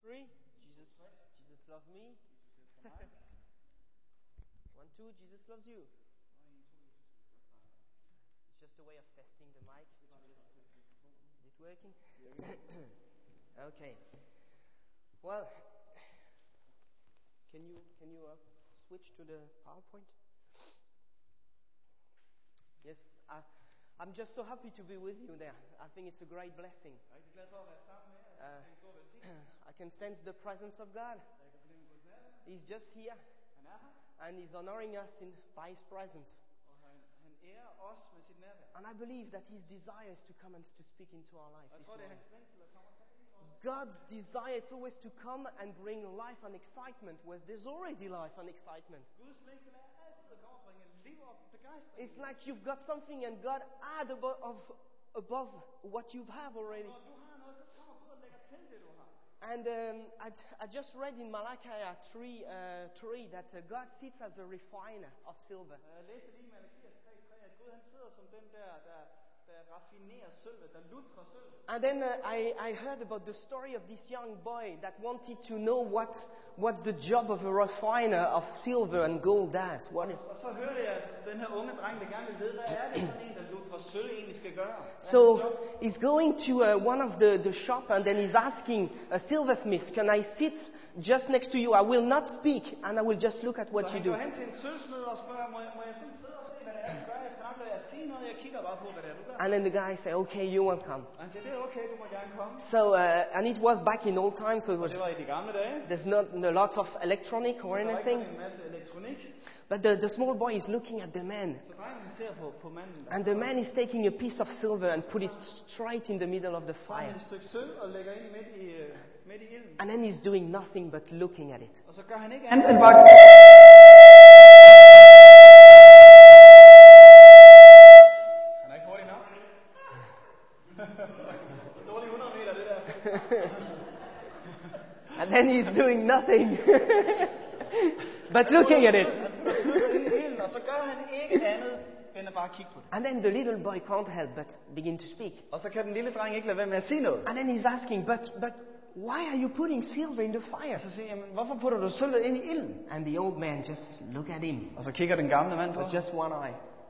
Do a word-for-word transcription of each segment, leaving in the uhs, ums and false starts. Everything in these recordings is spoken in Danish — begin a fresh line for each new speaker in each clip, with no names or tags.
Three. Jesus, Jesus loves me. One, two. Jesus loves you. It's just a way of testing the mic. Is it working? Okay. Well, can you can you uh, switch to the PowerPoint? Yes, I, I'm just so happy to be with you there. I think it's a great blessing. Uh, I can sense the presence of God. He's just here, and He's honoring us in, by His presence. And I believe that His desire is to come and to speak into our life. God's desire is always to come and bring life and excitement where there's already life and excitement. It's like you've got something and God add above, of, above what you have already. And um, I, I just read in Malachi three, uh, three that uh, God sits as a refiner of silver. And then uh, I, I heard about the story of this young boy that wanted to know what what the job of a refiner of silver and gold does. What is So he's going to uh, one of the, the shop and then he's asking a silversmith, can I sit just next to you? I will not speak and I will just look at what you do. And then the guy said, okay, you will come. So, uh, and it was back in old times, so it was, there's not a lot of electronic or anything. But the, the small boy is looking at the man. And the man is taking a piece of silver and put it straight in the middle of the fire. And then he's doing nothing but looking at it. And then he's doing nothing but looking at it. And then the little boy can't help but begin to speak. And then he's asking, but but why are you putting silver in the fire? And the old man just look at him with just one eye.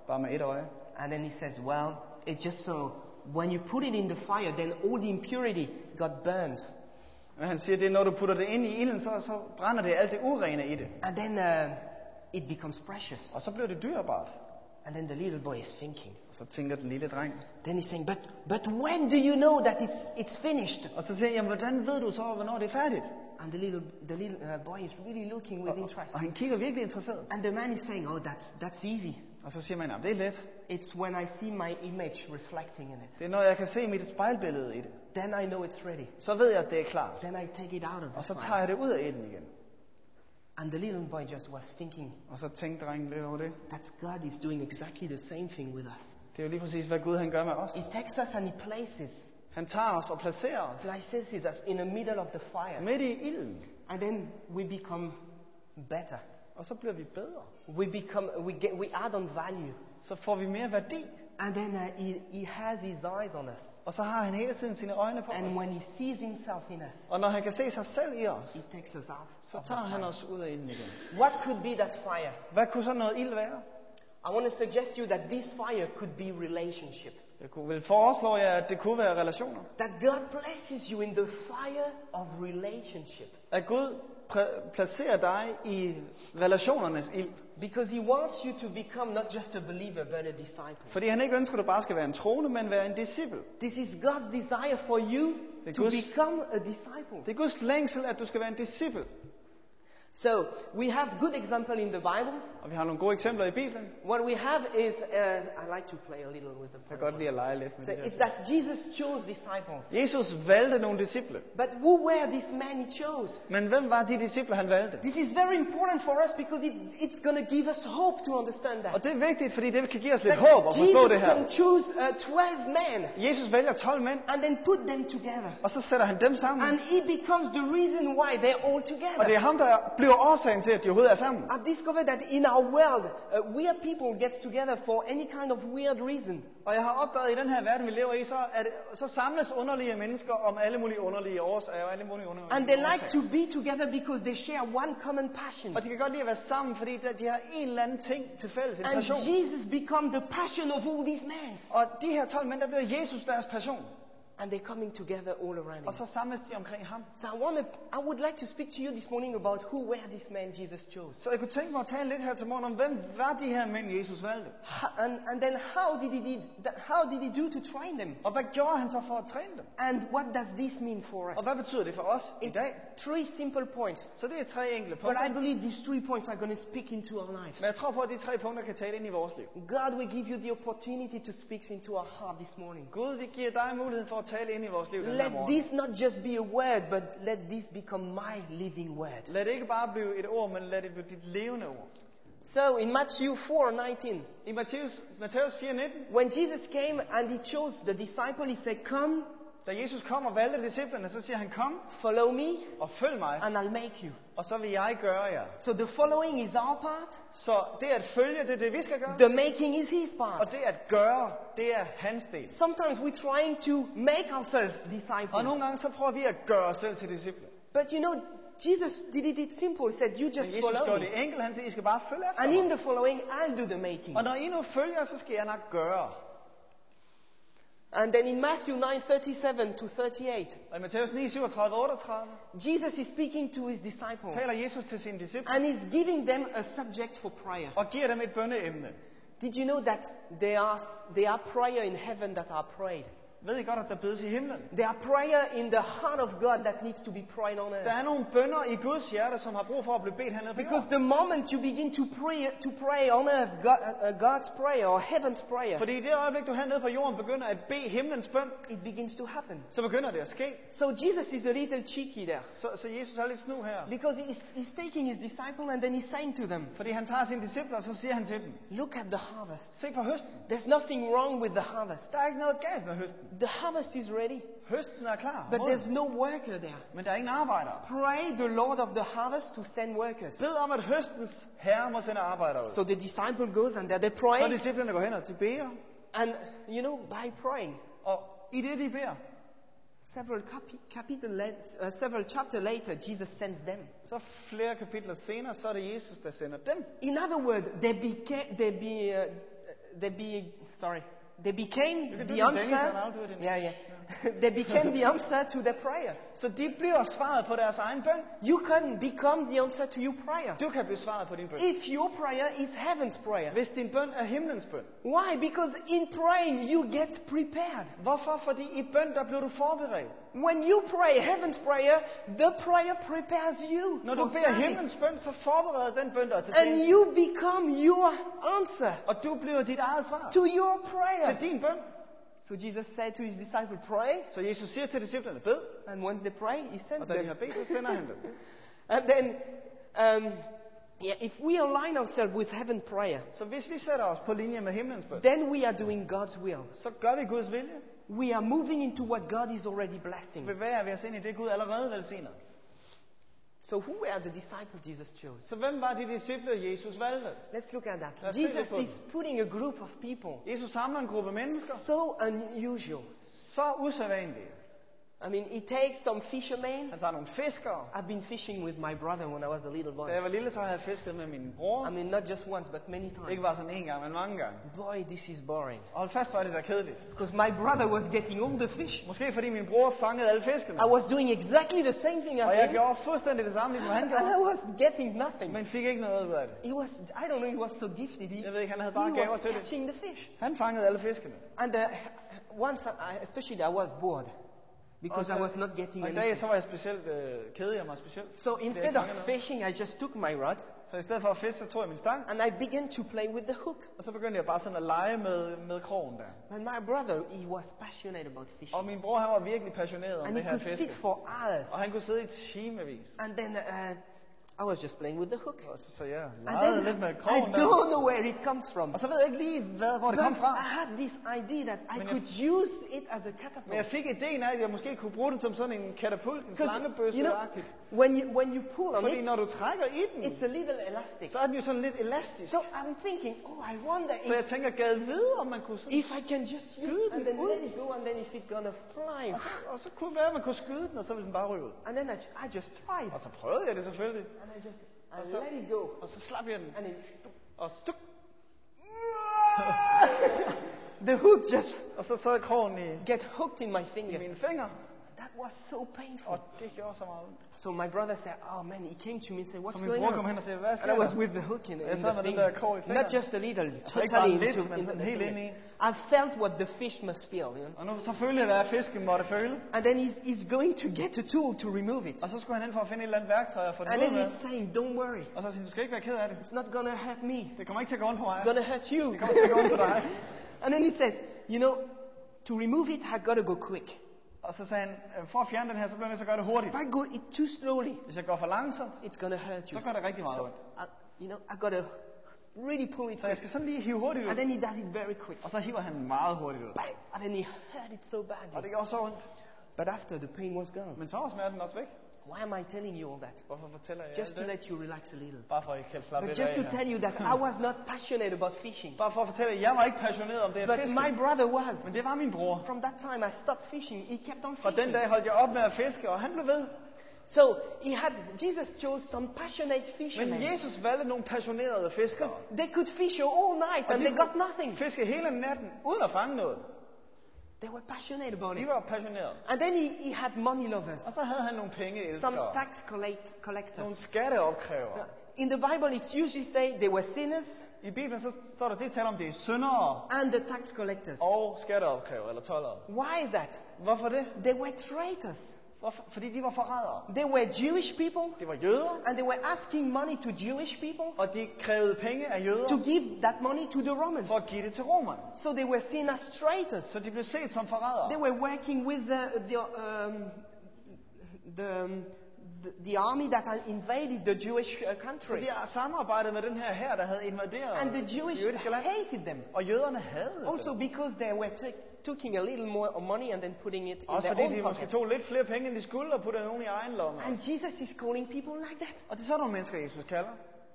And then he says, well, it's just so when you put it in the fire, then all the impurity got burns.
Og han siger, det er når du putter det ind i ilden, så, så brænder det alt det urene i det.
And then uh, it becomes precious.
Og så bliver det dyrebart.
And then the little boy is thinking.
Og så tænker den lille dreng.
Then he's saying, but but when do you know that it's it's finished?
Og så siger jeg, hvordan ved du så, hvornår det er færdigt?
And the little the little uh, boy is really looking with interest.
Og han kigger virkelig interesseret.
And the man is saying, oh, that's that's easy.
Og så siger man, det er let.
It's when I see my image reflecting in it.
Det er når jeg kan se mit spejlbillede i det.
Then I know it's ready.
Så ved jeg, at det er klart.
Then I take it out of the
Og så
fire.
tager jeg det ud af ilden igen.
And the little boy just was thinking.
Og så tænkte drengen lidt over det.
That's God is doing exactly the same thing with us.
Det er jo lige præcis hvad Gud han gør med os.
He takes us and he places.
Han tager os og placerer os.
Places us in the middle of the fire.
Midt i ilden.
And then we become better.
Og så bliver vi bedre.
We become we get we add on value.
Så får vi mere værdi.
And then uh, he, he has his eyes on us.
Og så har han hele tiden sine øjne på
And
os.
when he sees himself in us,
og når han kan se sig selv i os,
he takes us out.
Så tager han os ud af ilden igen.
What could be that fire?
Hvad kunne så noget ild være?
I want to suggest you that this fire could be relationship.
Jeg kunne vel foreslå jer, at det kunne være relationer.
That God places you in the fire of relationship.
At Gud pr- placerer dig i relationernes ild.
Because He wants you to become not just a believer but a disciple.
Fordi han ikke ønsker, at du bare skal være en troende, men være en disciple.
This is God's desire for you to
Guds,
become a disciple.
Det er Guds længsel, at du skal være en disciple.
So we have good example in the Bible.
Og vi har nogle gode eksempler i Bibelen.
What we have is, uh, I like to play a little with the
Jeg kan godt lide at lege lidt med
so
det
it's that Jesus chose disciples.
Jesus valgte nogle disciple.
But who were these men He chose?
Men hvem var de disciple, han valgte?
This is very important for us because it, it's going to give us hope to understand that.
Og det er vigtigt, fordi det kan give os lidt
That
håb at forstå
Jesus
det her.
can choose uh, twelve men.
Jesus vælger tolv mænd.
And then put them together.
Og så sætter han dem sammen.
And He becomes the reason why they're all together.
Og det er ham, der bliver årsagen til, at de overhovedet er sammen.
I've discovered that in our world, uh, weird people gets together for any kind of weird reason.
Og jeg har opdaget i den her verden, vi lever i, så, at, så samles underlige mennesker om alle mulige underlige årsager og alle mulige underlige
And they
årsager.
like to be together because they share one common passion.
Og de kan godt lide at være sammen, fordi de har en eller anden ting til fælles, en
And
passion.
Jesus become the passion of all these men.
Og de her tolv mænd, der bliver Jesus deres passion.
And they're coming together all around
Og
him.
så samles de omkring ham.
So I want to, I would like to speak to you this morning about who were these men Jesus chose.
Så jeg kunne tænke mig at tale lidt her til morgen om, hvem var de her mænd, Jesus valgte?
Ho- And, and then how did, he did, how did he do to train them?
Og hvad gjorde han så for at træne dem?
And what does this mean for
Og
us?
hvad betyder det for os i
It's
dag?
three simple points.
Så det er tre enkle
But
punkter.
I believe these three points are going to speak into our lives.
Men jeg tror på, at de tre punkter kan tale ind i vores liv.
God will give you the opportunity to speak into our heart this morning.
Gud, vi giver dig muligheden for at tale ind i vores liv den her
Let
morgen.
this not just be a word, but let this become my living word.
Lad det ikke bare blive et ord, men lad det blive dit levende ord.
So in Matthew four nineteen,
I Matthæus, Matthæus fire nitten,
when Jesus came and he chose the disciple, he said, "Come,
da Jesus kom og valgte disciplene, så siger han, kom
follow me,
og følg mig,
and I'll make you."
og så vil jeg gøre jer.
So the following is our part,
Så det at følge, det er det, vi skal gøre.
the making is his
Og
part.
det at gøre, det er hans del.
Sometimes we're trying to make ourselves
Og
disciples.
nogle gange så prøver vi at gøre os selv til disciple.
But you know, Jesus did it, it simple. He said, "You
Men
just
Jesus
follow
gør
me."
det enkelt. Han siger, I skal bare følge efter
And in
mig.
the following, I'll do the making.
Og når I nu følger, så skal jeg nok gøre.
And then in Matthew nine thirty-seven to thirty-eight,
Og i Matthæus ni, syvogtredive, otteogtredive,
Jesus is speaking to his disciples.
taler Jesus til sine disciple
And he's giving them a subject for prayer.
og giver dem et bønneemne.
Did you know that there are, there are prayer in heaven that are prayed?
Ved I godt, at der bedes i himlen?
There are prayer in the heart of God that needs to be prayed on
Der
earth.
er nogle bønner i Guds hjerte, som har brug for at blive bedt hernede på
Because
jorden.
the moment you begin to pray, to pray on earth God, uh, God's prayer or heaven's prayer,
Fordi i det øjeblik, du hernede på jorden begynder at bede himlens bøn,
it begins to happen.
så begynder det at ske.
So Jesus is a little cheeky there.
Så, så Jesus er lidt snu her.
Because he's, he's taking his disciple and then he's saying to them,
Fordi han tager sine disciple, og så siger han til dem,
look at the harvest.
se på høsten.
There's nothing wrong with the harvest.
Der er ikke noget galt med høsten.
The harvest is ready,
Høsten er klar.
but there's no worker there.
Men der er ingen arbejdere.
Pray the Lord of the harvest to send workers.
Bed om, at høstens herre må sende arbejdere ud.
So the disciple goes and there they
Så
pray,
disciplene går hen og de beder.
and you know, by praying,
Og i det, de beder,
several capi- capital la- uh, several chapter later, Jesus sends them.
så flere kapitler senere, så er det Jesus, der sender dem.
In other words, they became, they be, uh, they be, sorry, they became
can do
the
it in Danish, and
answer.
I'll do it in
Yeah, yeah. They became the answer to their prayer.
Så de bliver svaret på deres egen bøn.
You can become the answer to your prayer.
Du kan blive svaret på din bøn.
If your prayer is heaven's prayer.
Hvis din bøn er himlens bøn.
Why? Because in praying you get prepared.
Hvorfor? Fordi i bøn, der bliver du forberedt.
When you pray heaven's prayer, the prayer prepares you.
Når du
for
beder
service.
himlens bøn, så forbereder den bøn dig til
And
tjeneste.
you become your answer
Og du bliver dit eget svar
to your
til
prayer.
din bøn.
So Jesus said to his disciples, pray.
Så Jesus siger til disciplene, bed.
And once they pray, he
Og
sends
da de
them.
har bedt, så sender han dem.
And then, um, yeah, if we align ourselves with heaven prayer,
Så hvis vi sætter os på linje med himlens bøn,
then we are doing God's will.
så gør vi Guds vilje.
We are moving into what God is already
Så
blessing.
bevæger vi os ind i det, Gud allerede velsigner.
So who were the disciples Jesus chose?
Så hvem var de disciple, Jesus valgte?
Let's look at
Lad
that.
os se
Jesus
lidt på
is putting a group of people
Jesus samler en gruppe mennesker,
so unusual.
så usædvanlige.
I mean, it takes some fishermen.
Han tager nogle fiskere.
I've been fishing with my brother when I was a little
Da
boy.
jeg var lille, så havde jeg fisket med min bror.
I mean, not just once, but many
Ikke
times.
bare sådan en gang, men mange gange.
Boy, this is boring.
Og hold fast, var det der kedeligt.
Because my brother was getting all the fish.
Måske fordi min bror fangede alle fiskene.
I was doing exactly the same thing
Og
as
jeg
him.
gjorde fuldstændig det samme, ligesom han
And
gjorde.
I was getting nothing.
Men fik ikke noget ud af det.
He was, I don't know, he was so gifted. He,
Jeg ved ikke, han havde
he
bare gaver
was
til det.
catching the fish.
Han fangede alle fiskene.
And uh, once, I, especially, I was bored. Because I was not getting
Og i dag,
anything.
så var jeg specielt, øh, kedede jeg mig specielt.
So
Det
instead
er
of
fanget noget.
fishing, I just took my rod
Så i stedet for at fiske, så tog jeg min stang.
and I began to play with the hook.
Og så begyndte jeg bare sådan at lege med, med krogen der.
And my brother, he was passionate about fishing.
Og min bror, han var virkelig passioneret om
And
det
he
her
could
fiske.
sit for hours.
Og han kunne sidde i timevis.
And then uh, I was just playing with the hook.
Og så, så jeg
And
legede
then
lidt med
I
krogen der.
don't know where it comes from.
Og så ved jeg ikke lige, hvad, hvor det
But
kom fra.
I had this idea that I
Men jeg-
could use it as a catapult.
Men jeg fik ideen af, at jeg måske kunne bruge den som sådan en katapult, en
Because,
slangebøsse.
you know, when you, when you pull on
Fordi
it,
når du trækker i den,
it's a little elastic.
så er den jo sådan lidt elastisk.
So I'm thinking, oh, I wonder
Så jeg
if,
tænker, gad vide, om man kunne sådan...
if I can just use it and then let it go and then if it's gonna fly.
Og så, og så kunne det være, at man kunne skyde den, og så ville den bare ryge ud.
And then I, I just tried.
Og så prøvede jeg det selvfølgelig.
And I just I
Og så-
let it go.
Og så slap jeg den.
And then
Og stuk.
the hook just
Og så sad krogen i,
get hooked in my
i
finger.
mine fingre.
That was so painful.
Og det gjorde så meget ondt.
So my brother said, oh man, he came to me and said, what's
Så min
going
bror kom
on?
hen og sagde, hvad
And I
sker
was
der?
with the hook in,
Jeg
in
sad
the
med den
finger.
der krog i
Not
fingeren.
just a little,
ikke
totally
bare
into,
lidt, men
into
sådan
the
helt
finger.
ind i.
I felt what the fish must feel, you know.
Og nu så følte jeg, hvad fisken måtte føle.
And then he's, he's going to get a tool to remove it.
Og så skulle han ind for at finde et eller andet værktøj og få den
And
ud
then
med.
he's saying, don't worry,
Og så siger han, du skal ikke være ked af det.
it's not gonna hurt me.
Det kommer ikke til at gå ondt på mig.
It's gonna hurt you.
Det kommer til at gå ondt på dig.
And then he says, you know, to remove it, I gotta go quick.
Og så sagde han, "Øh, for at fjerne den her, så bliver jeg nødt til at gøre det hurtigt.
If I go it too slowly,
Hvis jeg går for langsomt,
it's gonna hurt you.
så gør det rigtig meget
So,
ondt.
I, you know, I gotta really pull it
Så jeg
quick.
skal sådan lige hive hurtigt ud.
And then he does it very quick.
Og så hiver han meget hurtigt ud.
Bang! And then he hurt it so
Og
badly.
det gjorde så ondt.
But after, the pain was gone.
Men så var smerten også væk.
Why am I telling you all that?
Hvorfor fortæller jeg
Just
alt
to
det?
let you relax a little.
Bare for at I kan slappe
But
lidt
just
af
to
her.
tell you that I was not passionate about fishing.
Bare for at fortælle, at jeg var ikke passioneret om det at
But
fiske.
my brother was.
Men det var min bror.
From that time I stopped fishing. He kept on
Fra den
fishing.
dag holdt jeg op med at fiske, og han blev ved.
So he had Jesus chose some passionate
Men
fishermen.
Jesus valgte nogle passionerede fiskere.
They could fish all night
Og
and
de
they got nothing.
fiske hele natten uden at fange noget.
They were passionate about
De
it.
var passionerede.
And then he, he had money lovers.
Og så havde han nogle
Some
pengeelskere.
tax collect,
Nogle
collectors.
skatteopkrævere.
In the Bible it's usually say they were sinners
I Bibelen så står der til at tale om, det er syndere
and the tax collectors.
og skatteopkrævere, eller toldere.
Why that?
Hvorfor det?
They were traitors.
Hvorfor? Fordi de var forrædere.
They were Jewish people
Det var jøder,
and they were asking money to Jewish people
og de krævede penge af jøder
to give that money to the Romans.
for at give det til romerne.
So they were seen as traitors.
Så de blev set som
They
forrædere.
were working with the the um, the, um, the, the army that had invaded the Jewish uh,
Så
country.
de har samarbejdet med den her her, der havde invaderet
And the Jewish
det jødiske land.
hated them.
Og jøderne havde
Also
dem.
because they were ta- taking a little more money and then putting it in
Også
their
fordi
own
de måske
pocket.
tog lidt flere penge, end de skulle, og puttede nogen i egen lomme.
And Jesus is calling people like that.
Og det er sådan nogle mennesker, Jesus kalder.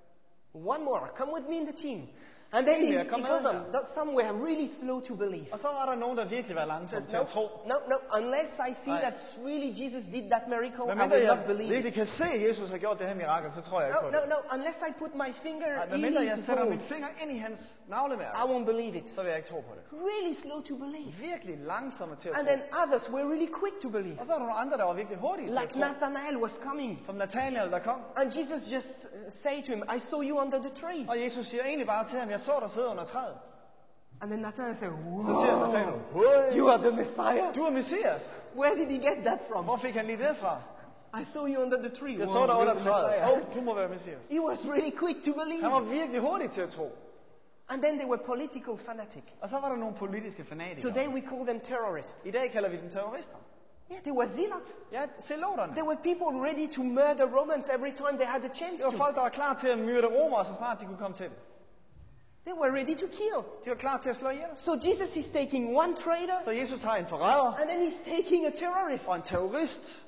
One more, come with me in the team. And then he,
Yeah,
he
come
goes
on.
on. That some were really slow to believe.
Og så var der nogen, der virkelig var langsomme til
No,
at tro.
no, no. Unless I see
Nej.
that really Jesus did that miracle,
Men
I
mindre
will not
jeg
believe it.
virkelig kan se, at Jesus har gjort det her mirakel, så tror jeg ikke
No,
på
no,
det.
no. Unless I put my finger
Nej, men
in
mindre jeg
his
sætter min
holes,
finger ind i hans navlemærke,
I won't believe it.
så vil jeg ikke tro på det.
Really slow to believe.
Virkelig langsomme til at
And
tro.
then others were really quick to believe.
Og så er der nogle andre, der var virkelig hurtige til at
Like
tro.
Nathanael was coming.
Som Nathaniel, der kom.
And Jesus just uh, say to him, I saw you under the tree.
Og Jesus siger egentlig bare til ham, jeg så dig sidde under træet.
And then Nathanael said,
Så siger
Whoa,
Nathaniel,
you are the Messiah.
du er Messias.
Where did he get that from?
Hvor fik han lige det fra?
I saw you under the tree.
Jeg
Wow,
så dig
you're
under
the
træet.
Messiah.
Åh, oh, du må være Messias.
He was really quick to believe.
Han var virkelig hurtig til at tro.
And then they were political fanatic.
Og så var der nogle politiske fanatikere.
Today we call them terrorists.
I dag kalder vi dem terrorister.
Yeah, they were zealots.
Ja, zeloterne.
They were people ready to murder Romans every time they had a chance
Det var
to.
folk, der var klar til at myrde romere, så snart de kunne komme til det.
They were ready to kill.
De var klar til at slå ihjel.
So Jesus is taking one traitor
Så Jesus tager en forræder
and then he's taking a terrorist,
og en terrorist,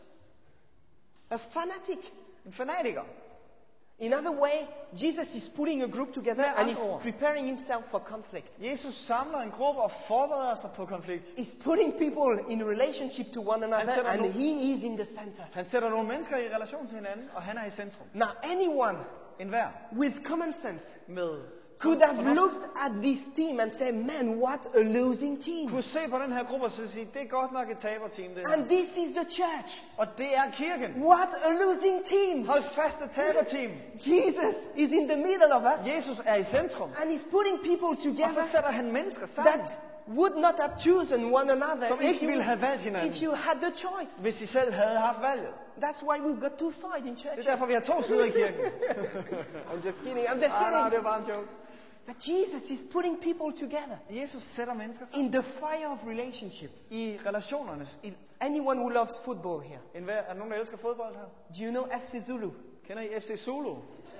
a fanatic.
en fanatiker.
In other way, Jesus is putting a group together
Med
and
andre
he's
ord.
preparing himself for conflict.
Jesus samler en gruppe og forbereder sig på konflikt.
He's putting people in relationship to one another
sætter
and
nogle-
he is in the center.
Han sætter nogle mennesker i relation til hinanden, og han er i centrum.
Now anyone
En hver
with common sense
med
could have looked at this team and said, man, what a losing team.
kunne se på den her gruppe og så sige, det er godt nok et taberteam, det
And
her.
this is the church.
Og det er kirken.
What a losing team.
Hold fast, et taberteam.
Jesus is in the middle of us
Jesus er i centrum.
and he's putting people
Og så
together
sætter han mennesker sammen,
that would not have chosen one another
som
if
ikke
you,
ville have valgt hinanden,
if you had the choice.
hvis de selv havde haft valget.
That's why we've got two sides in church.
Det er derfor, vi har to sider i kirken.
I'm just kidding. I'm just
Ah, nej, det
kidding.
er bare en joke.
But Jesus is putting people together
Jesus sætter mennesker sammen
in the fire of relationship.
i relationernes ild.
Anyone who loves football here,
En hver, er der nogen, der elsker fodbold her?
do you know F C Zulu?
Kender I F C Zulu?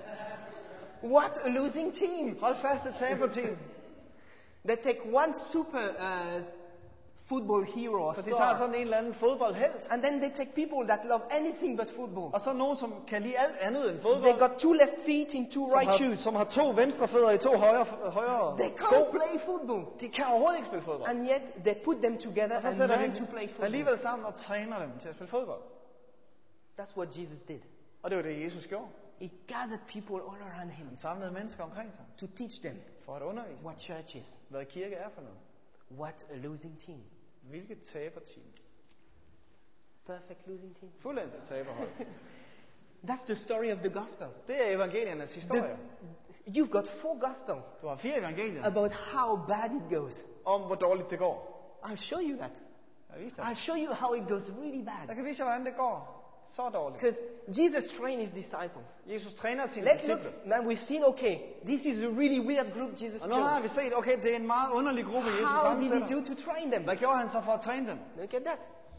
What a losing team!
Hold fast, et taberteam.
They take one super uh, football hero or
Så de tager
star,
sådan en eller anden fodboldhelt,
and then they take people that love anything but football.
og så nogen, som kan lide alt andet end
They
fodbold,
got two left feet in two
som
right
har,
shoes.
som har to venstre fødder i to højre, højre
They
sko.
can't play football,
De kan overhovedet ikke spille fodbold.
and yet they put them together
Og så
and
sætter
learn
de
to play football.
alligevel sammen og træner dem til at spille fodbold.
That's what Jesus did.
Og det var det, Jesus gjorde.
He gathered people all around him
Han samlede mennesker omkring sig
to teach them
for at undervise
what church is.
hvad kirke er for noget.
What a losing team.
Hvilket taberteam.
Perfect losing team.
Fuldendt taberhold.
That's the story of the gospel.
Det er evangeliernes historie.
The, you've got four gospel
Du har fire evangelier
about how bad it goes.
om, hvor dårligt det går.
I'll show you that.
Jeg viser
I'll
dig.
show you how it goes really
Jeg
bad.
kan vise jer, hvordan det går. Så dårligt.
Because Jesus trained his disciples.
Jesus træner sine
Let's look.
disciple.
Now we've seen, okay, this is a really weird group Jesus
Og nu har
chose.
vi set, okay, det er en meget underlig gruppe, Jesus
How did he
sammensætter.
do to train them?
Hvad gjorde han så for at træne dem?
Look at that.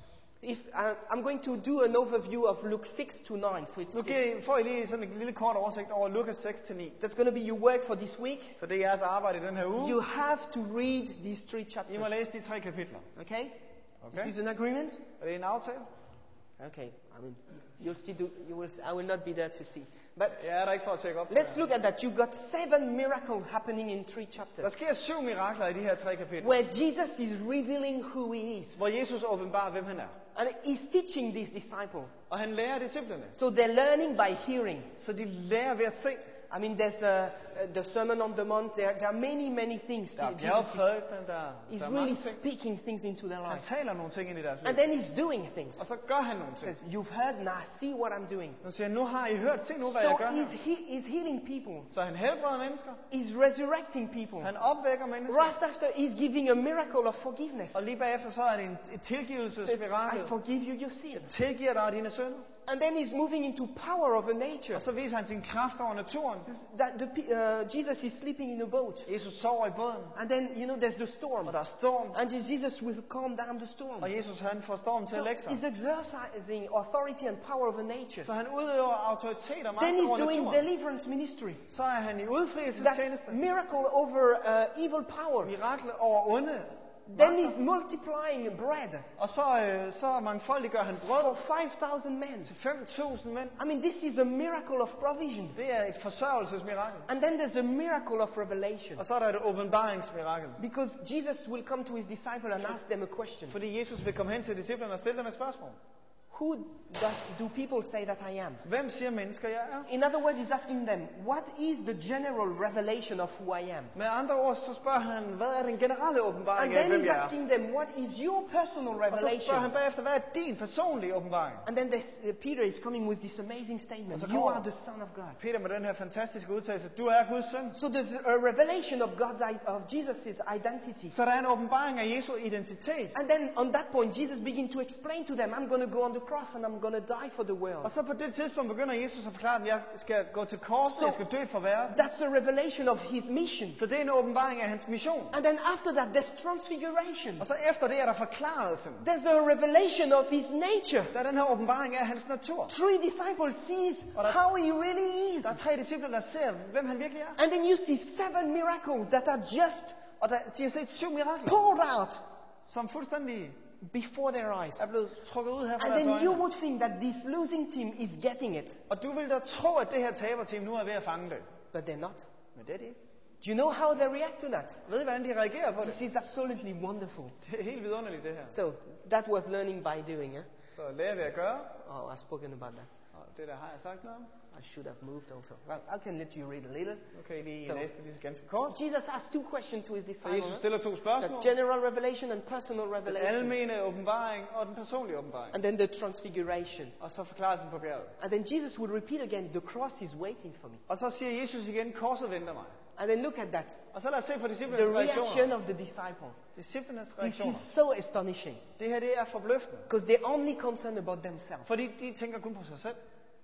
If uh, I'm going to do an overview of Luke six to nine, so it's,
Nu giver I- får I lige sådan en lille kort oversigt over Lukas seks til ni.
that's going to be your work for this week.
Så det er jeres arbejde i den her uge.
You have to read these three
I må
chapters.
læse de tre kapitler.
Okay?
Okay?
This is an agreement.
Er det en aftale?
Okay. I mean, you'll still do. You will. I will not be there to see. But
Jeg er der ikke for at tjekke op. på
let's
det.
look at that. You got seven miracles happening in three
Der
chapters,
sker syv mirakler i de her tre kapitler,
where Jesus is revealing who He is,
hvor Jesus åbenbarer, hvem han er.
and He's teaching these disciples.
Og han lærer disciplene,
So they're learning by hearing.
så de lærer ved at se.
I mean, there's uh, uh, the Sermon on the Mount. There, there are many, many things.
Der er
Jesus is,
bjergprædikenen, der,
he's
der er
really
mange ting.
speaking things into their
Han
life,
taler nogle ting ind i deres liv.
and then He's doing things.
Og så gør han nogle
He
ting.
says, "You've heard, now see what I'm doing."
Nu siger han, nu har I hørt, se nu hvad
So
jeg gør
He's,
her.
he, he's healing people.
Så han helbreder mennesker.
He's resurrecting people.
Han opvækker mennesker.
Right after, He's giving a miracle of forgiveness.
Og lige bagefter så er det en, et
Says,
tilgivelsesmirakel.
"I forgive you your sin."
Tilgiver dig dine synder.
And then He's moving into power of a nature.
Og så viser han sin kraft over naturen.
This- That the, pe- uh, Jesus is sleeping in a boat,
Jesus sover i båden,
and then you know there's the storm,
og der er storm.
and Jesus will calm down the storm.
Og Jesus han får stormen til
So
at lægge sig.
He's exercising authority and power over nature.
Så han udøver autoritet og magt
Then He's
over
doing
naturen.
deliverance ministry.
Så er han i
That's
udfrielsestjeneste.
miracle over uh, evil power.
Mirakel over onde.
Then
magter.
He's multiplying bread
Og så, øh, så mangfoldiggør han brød
for five thousand men.
til fem tusind mænd.
I mean, this is a miracle of provision.
Det er et forsørgelsesmirakel.
And then there's a miracle of revelation.
Og så er der et åbenbaringsmirakel.
Because Jesus will come to His disciple and ask them a question.
Fordi Jesus vil komme hen til disciplerne og stille dem et spørgsmål.
Who does do people say that I am?
Hvem siger mennesker, jeg er?
In other words, he's asking them, what is the general revelation of who I am?
Med andre ord, så spørger han, hvad er den generelle
And
åbenbaring af,
then
hvem
he's
jeg er?
asking them, what is your personal
Og så spørger han
revelation?
bagefter, hvad er din personlige åbenbaring?
And then this, uh, Peter is coming with this amazing statement.
Og så
You
kommer-
are the Son of God.
Peter med den her fantastiske udtalelse, du er Guds søn.
So there's a revelation of God's i- of Jesus' identity.
Så der er en åbenbaring af Jesu identitet.
And then on that point, Jesus begins to explain to them, I'm going to go on the cross and I'm going to die for the world.
Og så på det tidspunkt begynder Jesus at forklare dem, jeg skal gå til korset,
Så-
jeg skal dø for verden.
That's a revelation of his mission.
Så det er en åbenbaring af hans mission.
And then after that, there's transfiguration.
Og så efter det er der forklarelsen.
There's a revelation of his nature.
Der er den her åbenbaring af hans natur.
Three disciples sees
Og der-
how he really is.
Der er tre disciple, der ser, hvem han virkelig er.
And then you see seven miracles that are just
Og der, de har set syv mirakler,
poured out
som fuldstændig
before their eyes.
er blevet trukket ud her fra
And
deres
then you
øjne.
would think that this losing team is getting it,
Og du vil da tro, at det her taberteam nu er ved at fange det.
but they're not.
Men det er det ikke.
Do you know how they react to that?
Ved I, hvordan de reagerer på det?
This is absolutely wonderful.
Det er helt vidunderligt, det her.
So that was learning by doing, eh?
Så lærer ved at gøre.
Oh, I've spoken about that.
Og det der har jeg sagt noget om.
I should have moved also. Well, I can let you read a little.
Nu kan I lige
Så-
læse det lige ganske kort.
Jesus asked two questions to his
Så
disciples.
Jesus stiller to
That's
spørgsmål.
general revelation and personal
Den
revelation.
almene åbenbaring og den personlige åbenbaring.
And then the transfiguration.
Og så forklarelsen på bjerget.
And then Jesus would repeat again, the cross is waiting for me.
Og så siger Jesus igen, korset venter mig.
And then look at that.
Og så lad os se på
The
disciplernes
reaction
reaktioner.
of the disciple.
Disciplernes
This
reaktioner.
is so astonishing.
Det her, det er forbløffende.
Because they're only concerned about themselves.
Fordi de tænker kun på sig selv.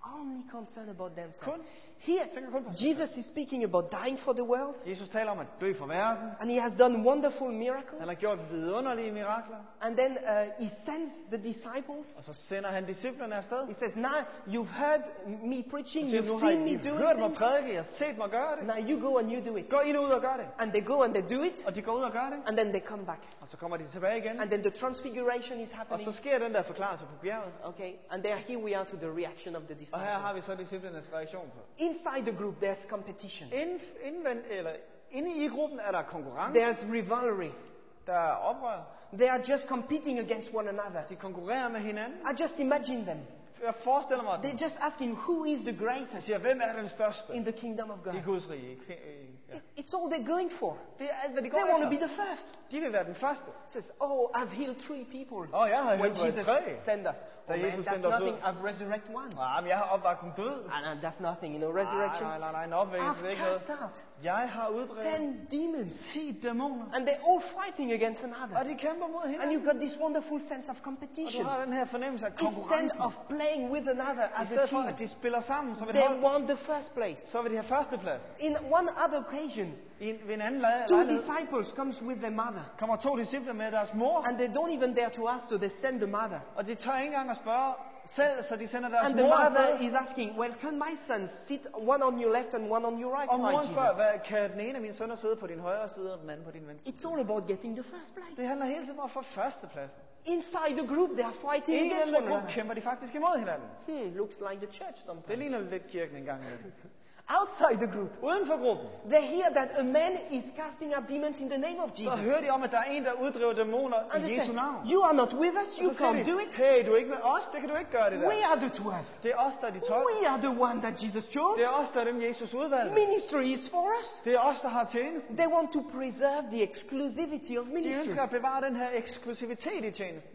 Only concerned about themselves.
Kun.
Here,
Tænker kun på sig
Jesus is speaking about dying for the world.
Jesus taler om at dø for verden.
And he has done wonderful
Han
miracles.
har gjort vidunderlige mirakler.
And then uh, he sends the disciples.
Og så sender han disciplerne afsted.
He says, now you've heard me preaching,
Så
you've
nu har
seen me
I
doing
hørt mig
things.
prædike, jeg har set mig gøre det.
Now you go and you do it.
Gå I nu ud og gør det.
And they go and they do it.
Og de går ud og gør det.
And then they come back.
Og så kommer de tilbage igen.
And then the transfiguration is
Og
happening.
så sker den der forklarelse på bjerget.
Okay, and there here we are to the reaction of the
Og her har
disciples.
vi så disciplernes reaktion på.
Inside the group there's competition.
Inden, indvendt, eller inde i gruppen er der konkurrence.
There's rivalry.
Der er oprør.
They are just competing against one another.
De konkurrerer med hinanden.
I just imagine them.
Jeg forestiller mig, at
They're just asking who is the
de
greatest
siger, hvem er den største
in the kingdom of
i
God.
Guds rige? I- i- Ja.
It's all they're going for.
Det er alt, hvad de går
They want to be
efter.
the first.
De vil være den første.
It says, oh, I've healed three people.
Åh, jeg har
When
helbredt
Jesus
tre.
sent us.
Da
Oh man,
Jesus
that's
sendte os
nothing.
ud.
I've resurrected one.
Ah, men jeg har opvagt en død.
Ah, no, that's nothing, you know,
Nej,
resurrection.
nej, nej, nej, en opvækkelse
I've
er ikke noget.
cast out
Jeg har uddrevet
ten demons.
ti dæmoner.
And they're all fighting against
Og
another.
de kæmper mod
And
hinanden.
you've got this wonderful sense of
Og du
competition.
har den her fornemmelse af
Instead
konkurrencen.
of playing with another
I
as a
stedet for,
team,
at de spiller sammen, så vil de,
they
holde,
want the first place.
så vil de have førsteplads.
In one other occasion,
I en, ved en anden lej-
two
lejlighed
disciples comes with their mother.
kommer to discipler med deres mor,
And they don't even dare to ask, so they send the mother.
og de tør ikke engang at spørge selv, så de sender deres
And the
mor
mother
afsted.
is asking, well, can my son sit one on your left and one on your right
Og
side,
moren spørger,
Jesus?
hvad, kan den ene af mine sønner sidde på din højre side, og den anden på din venstre?
It's all about getting the first place.
Det handler hele tiden om at få førstepladsen.
Inside the group, they are fighting
I
against
den
one
der gruppe
another.
kæmper de faktisk imod hinanden.
Hmm, looks like the church
Det
sometimes.
ligner lidt kirken en gang imellem.
Outside the group,
Uden for gruppen,
they hear that a man is casting out demons in the name of
så
Jesus.
hører de om, at der er en, der uddriver dæmoner
And
i
they
Jesu
say,
navn.
you are not with us, you
Og så siger
can't do
de,
it.
hey, du er ikke med os, det kan du ikke gøre det der.
We are the twelve.
Det er os, der er de tolv.
We are the one that Jesus chose.
Det er os, der er dem, Jesus udvalgte.
Ministry is for us.
Det er os, der har tjenesten.
They want to preserve the exclusivity of
De
ministry.
ønsker at bevare den her eksklusivitet i tjenesten.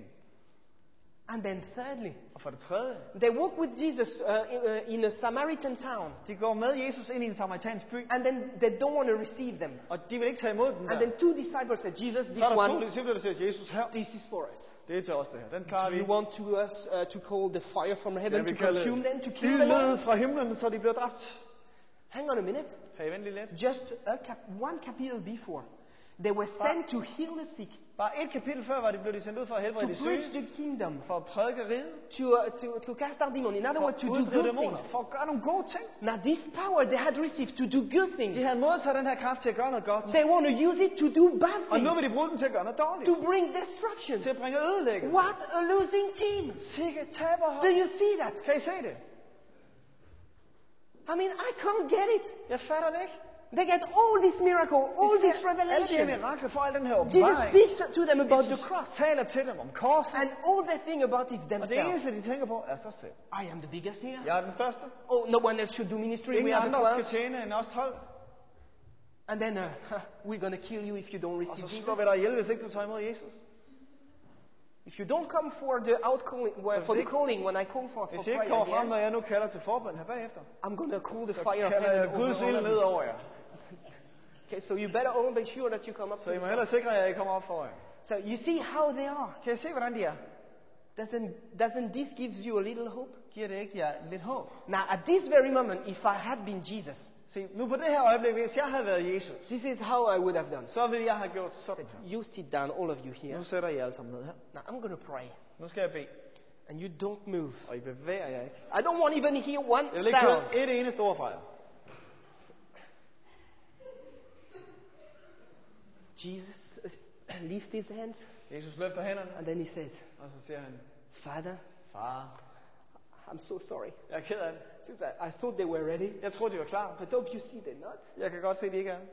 And then thirdly,
Og for det tredje,
they walk with Jesus uh, in, uh, in a Samaritan town.
de går med Jesus ind i en samaritansk by,
And then they don't want to receive them.
og de vil ikke tage imod dem der.
And then two disciples said, Jesus, this
Så er der to
one,
discipler, der siger, Jesus her,
this is for us.
det er til os det her. Den klarer
Do
vi.
you want to us uh, to call the fire from
Jeg
heaven
vil
to
kalde
consume them, to kill them all?
ildet fra himlen, så de bliver dræbt.
Hang on a minute.
Hey, vent lige lidt.
Just a cap- one capital before, they were sent to heal the sick,
Bare et kapitel før var de blevet sendt ud for at
to
helbrede de
preach
syge,
the kingdom,
for at prædike riget,
to, uh, to, to cast out demons. In other
for
words,
at
to do
uddrive
good
dæmoner,
things.
for at gøre nogle gode ting.
Now, this power they had received to do good
De
things,
havde modtaget den her kraft til at gøre noget godt,
they want to use it to do bad
og nu
things,
vil de bruge den til at gøre noget dårligt.
to bring destruction.
Til at bringe ødelæggelse.
What a losing team!
Sikke taberhold.
Do you see that?
Kan I se det?
I mean, I can't get it.
Jeg fatter det ikke.
They get all this miracle, all
De
this
ser alle de her
revelation.
mirakler for al den her
Jesus
åbenbaring.
speaks to them about the
Jesus
cross,
taler til dem om korset,
and all they think about is
og det
themselves.
eneste, de tænker på, er sig selv.
I am the biggest here.
Jeg er den største.
Oh, no one else should do ministry. We
Ingen
are the
andre skal
twelve.
tjene end os tolv.
And then uh, we're going to kill you if you don't
Og
receive
så
Jesus.
slår vi dig ihjel, hvis ikke du tager imod Jesus.
If you don't come for the outcalling, well, for the
ikke-
calling when I call for, for
Hvis I
prayer,
ikke kommer
at the
frem,
end,
når jeg nu kalder til forbøn her bagefter,
I'm going to call the
så
fire of
kalder jeg
heaven
Guds
over
ild
all
ned
of you.
over jer.
Okay, so you better all make sure that you come up.
Så
To
I
the
må
front.
hellere sikre, at I kommer op for jer.
So you see how they are.
Kan I se, hvordan de er?
Doesn't doesn't this gives you a little hope?
Giver det ikke jer lidt håb?
Now, at this very moment, if I had been Jesus,
Se, nu på det her øjeblik, hvis jeg havde været Jesus,
this is how I would have done.
så ville jeg have gjort
Said,
sådan her.
you sit down, all of you here.
Nu sætter I alle sammen ned her.
Now I'm going to pray,
Nu skal jeg bede,
and you don't move.
og I bevæger jer ikke.
I don't want even hear one
Jeg vil ikke
sound.
høre et eneste ord fra jer.
Jesus uh, lifts his hands,
Jesus løfter hænderne,
and then he says,
og så siger han,
Father,
far,
I'm so sorry.
jeg er ked af det.
Since I, I thought they were ready,
Jeg troede, de var klar.
but obviously they're not.
Jeg kan godt se, de ikke er.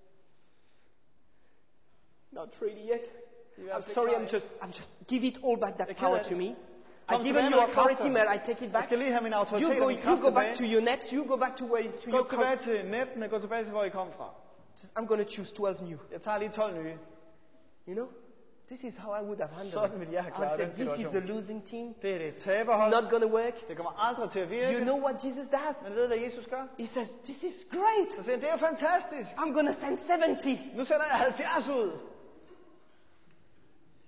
Not really yet.
De er
I'm sorry, I'm just, I'm just, give it all back that
Jeg er ked
power
af
to
det.
me. I've
Kom
given
tilbage
you
med
authority,
kraften.
may I take it
Jeg
back?
skal lige have min autoritet
You go,
og min
you
kraft
go back to
tilbage.
your nets, you go back to where to
Gå
your
tilbage
com-
til nettene, gå tilbage til, hvor I kom fra.
I'm going to choose twelve new.
Jeg tager lige tolv nye.
You know? This is how I would have handled
Sådan
it.
ville jeg have
I
klaret
said,
den
this is a
situation.
losing team.
Det er det taberhold.
Not going to work.
Det kommer aldrig til at
You
virke.
know what Jesus does?
Men ved du, hvad Jesus gør?
He says, this is great.
Så siger han, det er fantastisk.
I'm going to send seventy.
Nu sender jeg halvfjerds ud.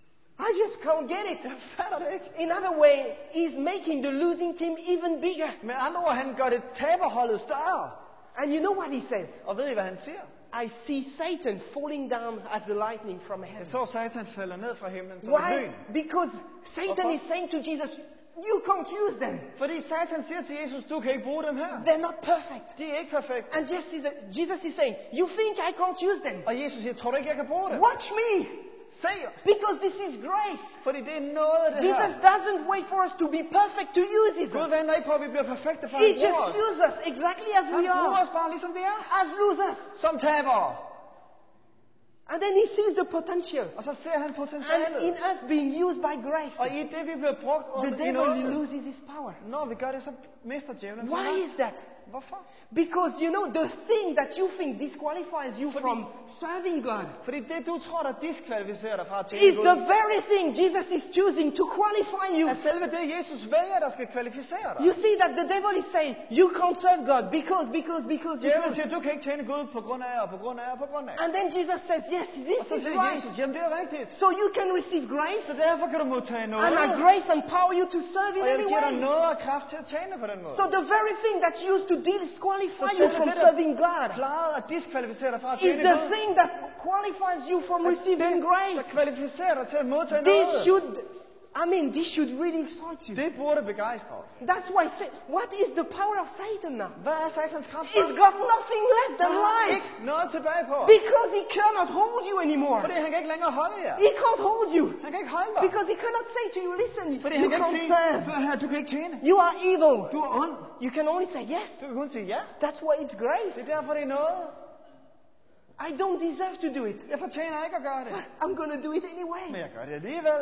I just can't get it.
Jeg fatter det ikke.
In other way, he's making the losing team even bigger.
Med andre ord, han gør det taberholdet større.
And you know what he says?
Og ved I, hvad han siger?
I see Satan falling down as the lightning from
Jeg
heaven.
så Satan falder ned fra himlen som
Why?
et lyn.
Because Satan
Hvorfor?
is saying to Jesus, you can't use them.
Fordi Satan siger til Jesus, du kan ikke bruge dem her.
They're not perfect.
De er ikke perfekte.
And Jesus is, Jesus is saying, you think I can't use them?
Og Jesus siger, tror du ikke, jeg kan bruge dem?
Watch me.
Se,
Because this is grace.
fordi det er noget af det
Jesus
her.
doesn't wait for us to be perfect to use
Gud
us.
venter ikke på, at vi bliver perfekte for
He
at bruge
just
os.
uses us exactly as
Han
we
bruger
are.
os bare ligesom vi er.
As losers.
Som tabere.
And then he sees the potential.
Og så ser han
And in
potentialet.
us being used by grace,
Og i det, vi bliver brugt
the
under, i
devil
noget,
loses his power.
når vi gør det, så mister djævlen sin
Why
magt.
is that?
Hvorfor?
Because you know, the thing that you think disqualifies you from serving God
Fordi det, du tror, der diskvalificerer dig fra at
is
tjene
the
Gud,
very thing Jesus is choosing to qualify you.
er selve det, Jesus vælger, der skal kvalificere dig.
You see that the devil is saying, you can't serve God because, because, because,
Djævlen
because.
siger, du kan ikke tjene Gud på grund af, og på grund af, og på grund af.
And then Jesus says, yes,
Og
this
så
is
siger
right.
Jesus, jamen det er rigtigt.
So you can receive grace,
Så derfor kan du modtage noget.
and that grace empower you to serve in
Og jeg
any
giver dig
way.
noget og kraft til at tjene på den måde.
So the very thing that used to disqualify
Så
you
selve
from
det, der
serving God
plejede at diskvalificere dig fra at
is
tjene
the
Gud,
thing that qualifies you from receiving
der
grace.
kvalificerer dig til at modtage
This
noget.
should, I mean, this should really excite you.
Det burde begejstre os.
That's why, say, what is the power of Satan now?
Hvad er satans kraft?
He's got nothing left than
Han har
lies.
ikke noget tilbage på.
Because he cannot hold you anymore.
Fordi han kan ikke længere holde jer.
He can't hold you.
Han kan ikke holde dig.
Because he cannot say to you, listen,
Fordi
you
han kan ikke
can't
sige,
serve.
hør her, du kan ikke tjene.
You are evil.
Du er ond.
You can only say yes.
Du kan kun sige ja.
That's why it's grace.
Det er derfor, det er noget.
I don't deserve to do it.
Jeg fortjener ikke at gøre det.
But I'm going to do it
Men
anyway.
jeg gør det alligevel.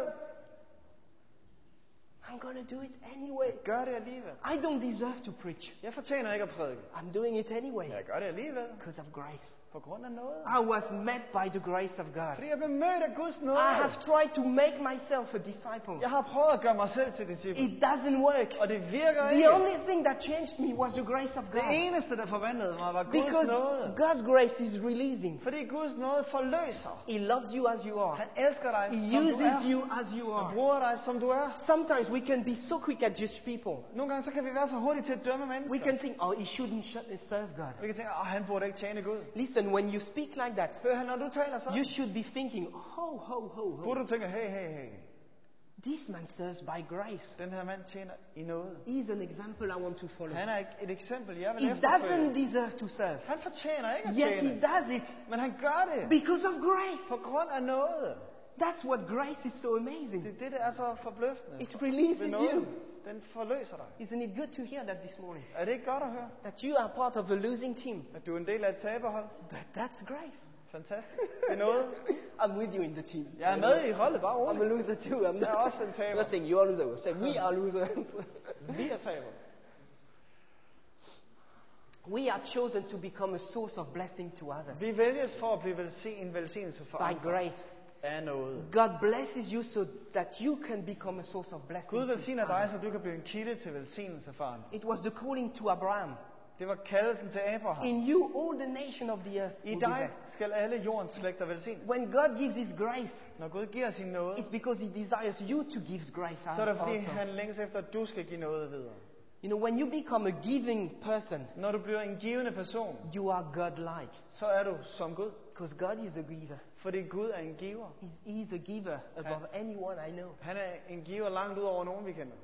I'm going to do it anyway.
Jeg gør det alligevel.
I don't deserve to preach.
Jeg fortjener ikke at prædike.
I'm doing it anyway
Men jeg gør det alligevel.
because of grace.
På grund af noget.
I was met by the grace of God.
Fordi jeg blev mødt af Guds nåde.
I have tried to make myself a disciple.
Jeg har prøvet at gøre mig selv til disciple.
It doesn't work.
Og det virker
The
ikke.
only thing that changed me was the grace of
Det
God.
eneste, der forvandlede mig, var Guds
Because
nåde.
God's grace is releasing.
Fordi Guds nåde forløser.
He loves you as you are.
Han elsker dig,
He
som du
uses
er.
you as you
Han
are.
bruger dig, som du er.
Sometimes we can be so quick at judge people.
Nogle gange så kan vi være så hurtige til at dømme
We
mennesker.
can think, oh, he shouldn't sh- serve God.
Vi kan tænke, åh, han burde ikke tjene Gud.
Listen, when you speak like that,
Hør han, når du taler så,
you should be thinking, ho, ho, ho, ho.
burde du tænke, hey, hey, hey.
This man serves by grace.
Den her mand tjener i noget.
He's an example I want to follow.
Han er ikke et eksempel, jeg vil
He
efterfølge.
doesn't deserve to serve.
Han fortjener ikke at
Yet he
tjene.
does it
Men han gør det
because of grace.
på grund af noget.
That's what grace is so amazing.
Det er det, der er så forbløffende.
It releases
Ved noget.
you.
Den forløser dig.
Isn't it good to hear that this morning?
Er det ikke godt at høre?
That you are part of a losing team.
At du er en del af et taberhold?
That, that's grace.
Fantastisk. Det er noget.
I'm with you in the team.
Jeg er med i holdet, bare
I'm
roligt.
a loser too. I'm
Jeg er
not,
også en
I'm
taber.
not saying you are a loser. I'm saying we are losers.
Vi er taber.
We are chosen to become a source of blessing to others
Vi vælges for at blive velsign, en velsignelse for
by
andre
grace.
af noget.
God blesses you so that you can become a source of blessing.
Gud
to
velsigner dig,
others.
så du kan blive en kilde til velsignelse for andre.
It was the calling to Abraham.
Det var kaldelsen til Abraham.
In you, all the nation of the earth
I
will be
dig
blessed.
skal alle jordens slægter velsignes.
When God gives His grace,
Når Gud giver sin nåde,
it's because He desires you to give grace
så er det fordi,
also.
han længes efter, at du skal give noget videre.
You know, when you become a giving person,
Når du bliver en givende person,
you are God-like.
så er du som Gud.
Because God is a giver.
Fordi Gud er en giver.
He's, he's a giver above anyone I know.
Han er en giver langt ud over nogen, vi kender.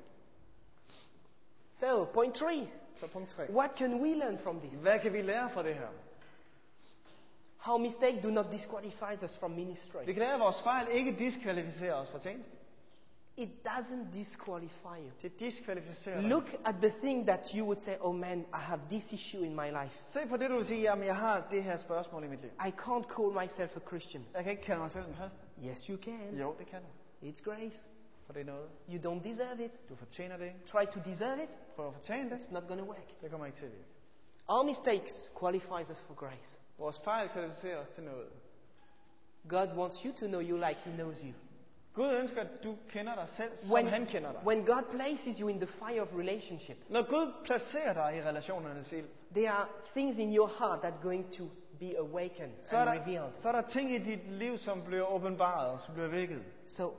So, point three.
Så punkt tre.
What can we learn from this?
Hvad kan vi lære fra det her?
How mistake do not disqualify us from ministry.
Vi kan lære, at vores fejl ikke diskvalificerer os fra tjenesten.
It doesn't disqualify you.
Det diskvalificerer dig.
Look at the thing that you would say, oh man, I have this issue in my life.
Se på det, du vil sige, jamen jeg har det her spørgsmål i mit liv.
I can't call myself a Christian.
Jeg kan ikke kalde mig selv en kristen.
Yes, you can.
Jo, det kan du.
It's grace.
For det er noget.
You don't deserve it.
Du fortjener det ikke.
Try to deserve it.
Prøv at fortjene det.
It's not going to work.
Det kommer ikke til at virke.
Our mistakes qualifies us for grace.
Vores fejl kvalificerer os til noget.
God wants you to know you like He knows you.
Gud ønsker, at du kender dig selv, som
When,
han kender dig.
when God places you in the fire of relationship,
Når Gud placerer dig i relationernes ild,
there are things in your heart that are going to be awakened
så er,
and
der,
revealed.
så er der ting i dit liv, som bliver åbenbaret og som bliver vækket.
So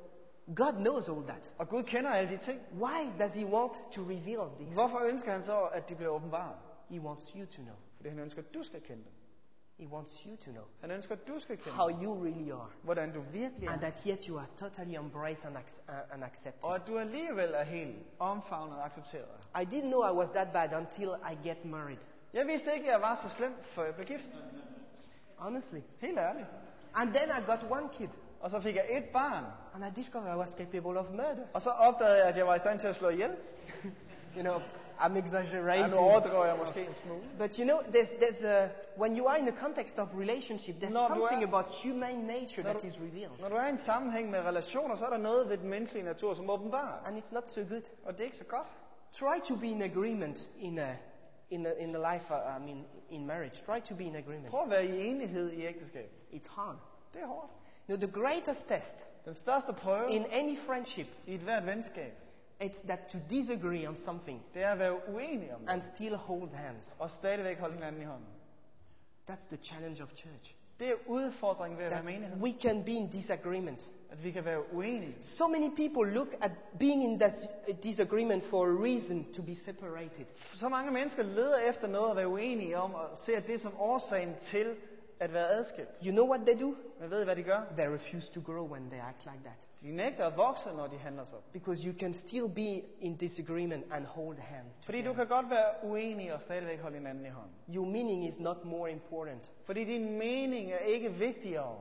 God knows all that.
Og Gud kender alle de ting.
Why does he want to reveal this?
Hvorfor ønsker han så, at de bliver åbenbare?
He wants you to know.
Fordi han ønsker, at du skal kende dem.
He wants you to know.
Han ønsker, at du skal kende
how you really are.
Hvordan du virkelig er.
And that yet you are totally embraced and, ac- uh, and accepted.
Og at du alligevel er helt omfavnet og accepteret.
I didn't know I was that bad until I get married.
Jeg vidste ikke, at jeg var så slem, før jeg blev gift.
Honestly.
Helt ærligt.
And then I got one kid.
Og så fik jeg et barn.
And I discovered I was capable of murder.
Og så opdagede jeg, at jeg var i stand til at slå ihjel.
You know, I'm exaggerating.
Ja, nu overdriver jeg måske en smule.
But you know, there's, there's a, when you are in the context of relationship, there's
Når
something
er,
about human nature that
du,
is revealed.
Når du er i en sammenhæng med relationer, så er der noget ved den menneskelige natur, som åbenbarer.
And it's not so good.
Og det er ikke så godt.
Try to be in agreement in a, in a, in the life, uh, I mean, in marriage. Try to be in agreement.
Prøv at være i enighed i ægteskabet.
It's hard.
Det er hårdt.
You know, the greatest test
Den største prøve
in any friendship,
i et hvert venskab,
it's that to disagree on something
det er at være uenige om det.
and still hold hands.
Og stadigvæk holde hinanden i hånden.
That's the challenge of church.
Det er udfordringen ved at være
That
menighed.
we can be in disagreement.
At vi kan være uenige.
So many people look at being in this disagreement for a reason to be separated.
Så mange mennesker leder efter noget at være uenige om, og ser det som årsagen til at være adskilt.
You know what they do?
Men ved I, hvad de gør?
They refuse to grow when they act like that.
De nægter at vokse, når de handler sådan.
Because you can still be in disagreement and hold hand.
Fordi du kan godt være uenig og stadigvæk holde hinanden i hånden.
Your meaning is not more important
Fordi din mening er ikke vigtigere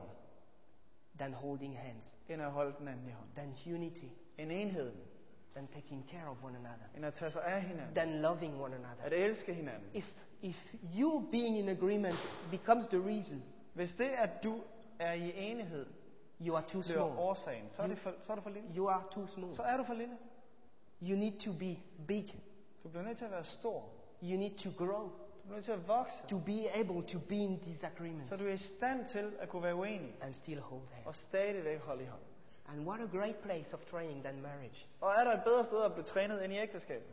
than holding hands,
end at holde den anden i hånden.
than unity,
En enhed,
than taking care of one another,
end at tage sig af hinanden.
than loving one another.
At elske hinanden.
If, if you being in agreement becomes the reason,
Hvis det, at du er i enighed,
you are too
bliver
small.
årsagen, så er, det for, så er du for lille.
You are too small.
Så er du for lille.
You need to be big.
Du bliver nødt til at være stor.
You need to grow.
Du bliver nødt til at vokse.
To be able to be in disagreement
Så du er i stand til at kunne være uenig.
and still hold hands.
Og stadigvæk holde i hånden.
And what a great place of training than marriage.
Og er der et bedre sted at blive trænet end i ægteskabet?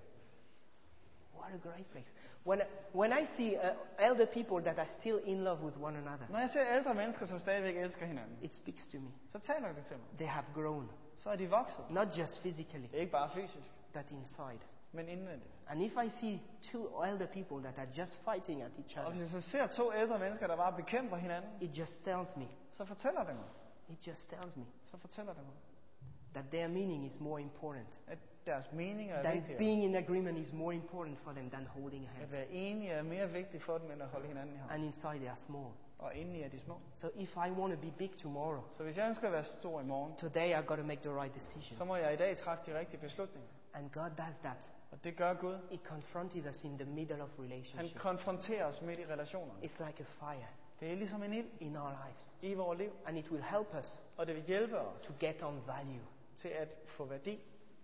What a great place. When, when I see uh, elder people that are still in love with one another,
Når jeg ser ældre mennesker, som stadigvæk elsker hinanden,
it speaks to me.
så taler det til mig.
They have grown,
Så er de vokset.
not just physically,
Ikke bare fysisk,
but inside.
men indvendigt.
And if I see two elder people that are just fighting at each
Og
other,
hvis jeg så ser to ældre mennesker, der bare bekæmper hinanden,
it just tells me,
så fortæller det mig.
it just tells me
Så fortæller det mig,
that their meaning is more important.
at deres meninger er
That
vigtigere.
being in agreement is more important for them than holding
At
hands.
være enige er mere vigtigt for dem, end at holde hinanden i hånden.
And inside they are small.
Og indeni er de små.
So if I want to be big tomorrow,
Så hvis jeg ønsker at være stor i morgen,
today I got to make the right decision.
så må jeg i dag træffe de rigtige beslutninger.
And God does that.
Og det gør Gud.
He confronted us in the middle of
Han
relationship.
konfronterer os midt i relationerne.
It's like a fire
Det er ligesom en ild
in our lives.
i vores liv.
And it will help us
Og det vil hjælpe os
to get on value.
til at få værdi.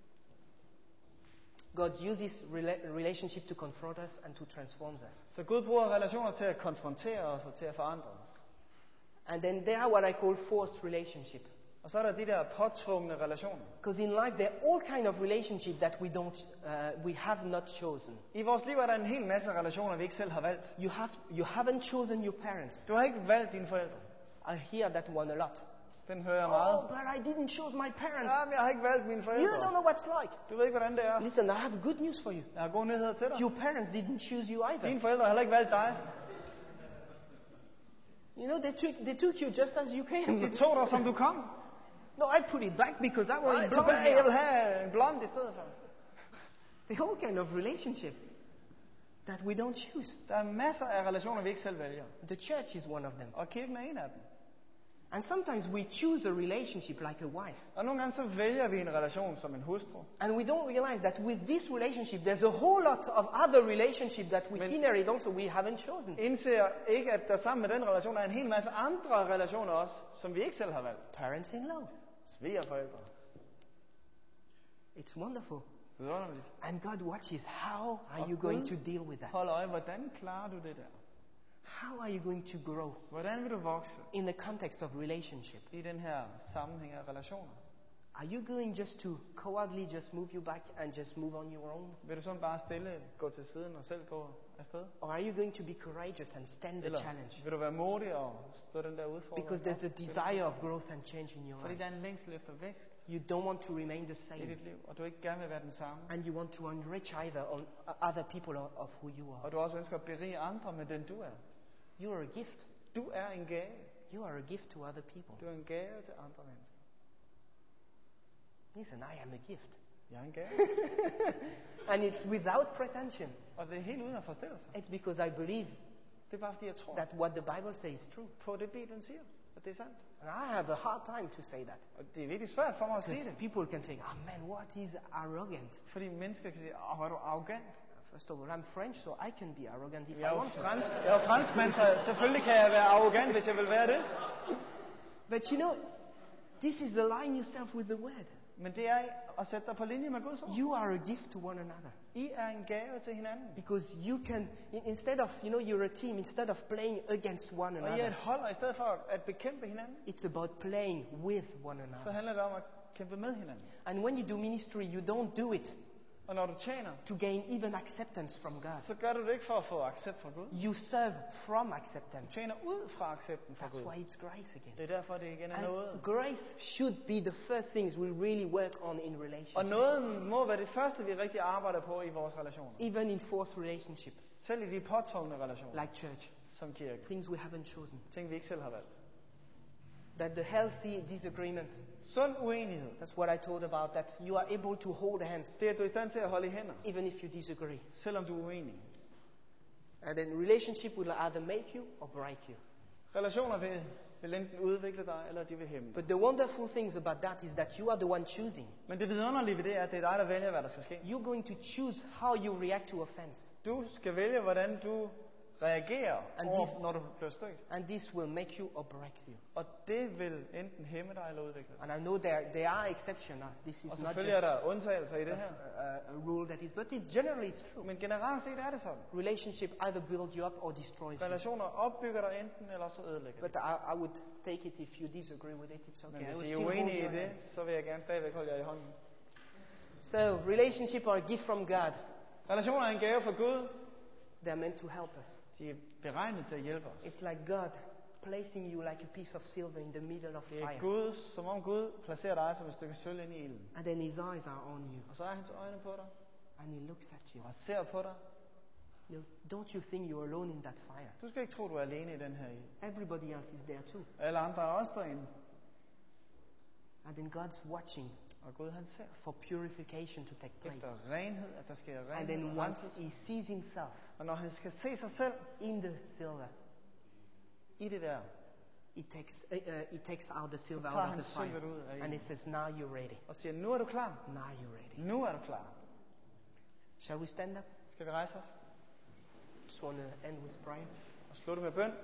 God uses rela- relationship to confront us and to transform us.
Så Gud bruger relationer til at konfrontere os og til at forandre os.
And then there are what I call forced relationship.
Og så er der de der påtvungne relationer.
Because in life there are all kind of relationship that we don't, uh, we have not chosen.
I vores liv er der en hel masse relationer, vi ikke selv har valgt.
You have, you haven't chosen your parents.
Du har ikke valgt dine forældre.
I hear that one a lot.
Den hører jeg meget.
Oh, but I didn't choose my parents.
Ja, men jeg har ikke valgt mine
You don't
forældre.
know what's like.
Du ved ikke, hvordan det er.
Listen, I have good news for you.
Jeg har gode nyheder til dig.
Your parents didn't choose you either.
Dine forældre har heller ikke valgt dig.
You know, they took, they took you just as you came.
De tog dig, som du kom.
No, I put it back because I was
Nej,
blonde.
tilbage. Jeg vil have en blond i stedet for.
The whole kind of relationship that we don't choose.
Der er masser af relationer, vi ikke selv vælger.
The church is one of them.
Og kirken er en af dem.
And sometimes we choose a relationship like a wife.
Og nogle gange så vælger vi en relation som en hustru.
And we don't realize that with this relationship, there's a whole lot of other relationships that we
Men-
inherit also we haven't chosen.
Indser ikke, at der sammen med den relation er en hel masse andre relationer også, som vi ikke selv har valgt.
Parents-in-law.
Svigerforældre.
It's wonderful.
Vidunderligt.
And God watches how are
Og
you going
Gud
to deal with that?
Hold øje, hvordan klarer du det der?
How are you going to grow
Hvordan vil du vokse
in the context of relationship?
i den her sammenhæng af relationer?
Are you going just to cowardly just move you back and just move on your own?
Vil du sådan bare stille gå til siden og selv gå afsted?
Or are you going to be courageous and stand the
Eller
challenge?
vil du være modig og stå den der udfordring?
Because there's a
op?
desire of growth and change in your
Fordi
life.
der er en længsel efter vækst
You don't want to remain the
i
same.
dit liv, og du ikke gerne vil være den samme.
And you want to enrich either on uh, other people of, of who you are.
Og du også ønsker at berige andre med den du er.
You are a gift.
Du er en gave.
You are a gift to other people.
Du er en gave til andre mennesker.
Listen, I am a gift.
Jeg er en gave.
And it's without pretension.
Og det er helt uden at forestille sig.
It's because I believe
Det er bare fordi jeg tror
that what the Bible says is true.
på det Bibelen siger, at det er sandt.
And I have a hard time to say that.
Og det er virkelig svært for mig at sige
Because
det.
people can think, oh man, what is arrogant?
Fordi mennesker kan sige, åh, hvor er du arrogant.
First of all, I'm French, so I can be arrogant if
Jeg er
I
jo
want to.
fransk, jeg er jo franskmand, så selvfølgelig kan jeg være arrogant, hvis jeg vil være det.
But you know, this is align yourself with the word.
Men det er at sætte dig på linje med Guds ord.
You are a gift to one another.
I er en gave til hinanden.
Because you can, in- instead of, you know, you're a team, instead of playing against one
Og I er et
another,
hold, og i stedet for at bekæmpe hinanden,
it's about playing with one
så
another.
handler det om at kæmpe med hinanden.
And when you do ministry, you don't do it
Og når du tjener,
to gain even acceptance from God.
så gør du det ikke for at få accept fra Gud.
You serve from
Du
acceptance.
tjener ud fra accepten fra
That's
Gud.
why it's grace again.
Det er derfor, det igen er noget.
And grace should be the first things we really work on in
Og
relationships.
noget må være det første, vi rigtig arbejder på i vores relationer.
Even in forced relationship,
Selv i de påtvungne relationer,
like church.
som kirke.
Things we haven't chosen.
Ting, vi ikke selv har valgt.
That the healthy disagreement,
Sund uenighed.
that's what I told about, that you are able to hold hands
Det er, at du er i stand til at holde i hænder,
even if you disagree.
selvom du er uenig.
And then relationship will either make you or break you.
Relationer vil, vil enten udvikle dig, eller de vil hæmme dig.
But the wonderful things about that is that you are the one choosing.
Men det vidunderlige ved det er, at det er dig, der vælger, hvad der skal ske.
You're going to choose how you react to offense.
Du skal vælge, hvordan du reagerer,
And
over,
this-
når du bliver stødt.
And this will make you or break you.
Og det vil enten hæmme dig eller udvikle dig.
And I know there, there are exceptions. This is
Og
not
selvfølgelig
just
er der undtagelser i det
a,
her.
a, a rule that is, but it's generally it's true.
Men generelt set er det sådan.
Relationship either builds you up or destroys you.
Relationer opbygger dig enten, eller så ødelægger
But
det.
I, I would take it if you disagree with it. It's okay.
Men
I
hvis
will
I er
still hold
uenige i
your
det,
hand.
så vil jeg gerne stadigvæk holde jer i hånden.
So relationship are a gift from God.
Relationer er en gave fra Gud.
They're meant to help us.
De er beregnet til at hjælpe os.
It's like God placing you like a piece of silver in the middle of
Det er
fire.
Gud, som om Gud placerer dig som et stykke sølv ind i ilden.
And then his eyes are on you.
Og så er hans øjne på dig,
And he looks at you.
og ser på dig.
You know, don't you think you're alone in that fire?
Du skal ikke tro, du er alene i den her ild.
Everybody else is there too.
Alle andre er også derinde.
And then God's watching
Og Gud han ser
for purification to take place.
efter renhed, at der sker
And
renhed
then
og
once
renselse.
he sees himself
Og når han skal se sig selv
in the silver,
i det der,
he takes, uh, uh, he takes out the silver
tager
out
han
of the fire.
silveret ud af
And he
ilden.
says, now you're ready.
Og siger, nu er du klar.
Now you're ready.
Nu er du klar.
Shall we stand up?
Skal vi rejse os
Just want to end with prayer.
og slutte med bøn?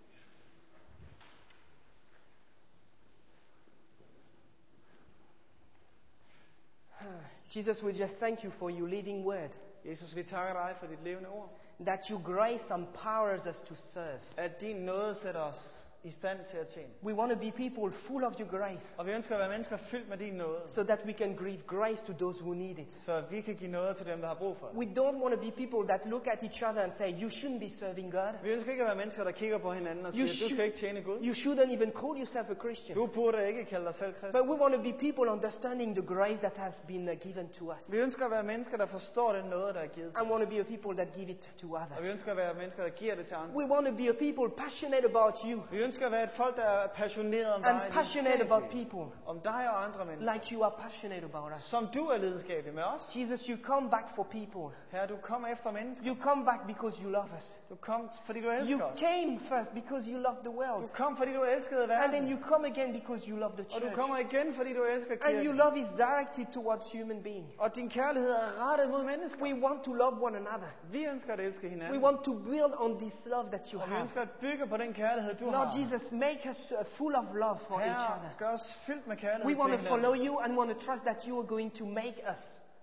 Jesus, we just thank you for your living word.
Jesus, vi takker dig for dit levende ord.
That your grace empowers us to serve.
At din nåde sætter os i stand til at tjene.
We want to be people full of your grace
Og vi ønsker at være mennesker fyldt med din nåde,
so that we can give grace to those who need it.
så vi kan give noget til dem, der har brug for det.
We don't want to be people that look at each other and say, you shouldn't be serving God.
Vi ønsker ikke at være mennesker, der kigger på hinanden og
You,
siger, du skal ikke tjene Gud.
you shouldn't even call yourself a Christian.
Du burde ikke kalde dig selv kristen.
But we want to be people understanding the grace that has been uh, given to us.
Vi ønsker at være mennesker, der forstår den nåde, der er givet til
And want to be a people that give it to
Og vi
others.
ønsker at være mennesker, der giver det til andre.
We want to be a people passionate about you
Vi ønsker at være et folk, der er passioneret om dig.
and passionate about
lidenskabelige.
people
Om dig og andre mennesker.
like you are passionate about us.
Som du er lidenskabelig med os.
Jesus, you come back for people.
Herre, du kom efter mennesker.
You come back because you love us.
Du kom, fordi du elsker
You
os.
came first because you love the
Du
world.
kom, fordi du elskede
And then
verden.
you come again because you love the
Og du
church.
kommer igen, fordi du elsker
And your
kirken.
love is directed towards human beings.
Og din kærlighed er rettet mod mennesker.
We want to love one another.
Vi ønsker at elske
We
hinanden.
want to build on this love that you
Og vi
have.
ønsker at bygge på den kærlighed, du
Lord
har.
Jesus, make us uh, full of love for each
Herre,
other.
gør os fyldt med kærlighed
We want
til
to follow
hinanden.
you and want to trust that you are going to make us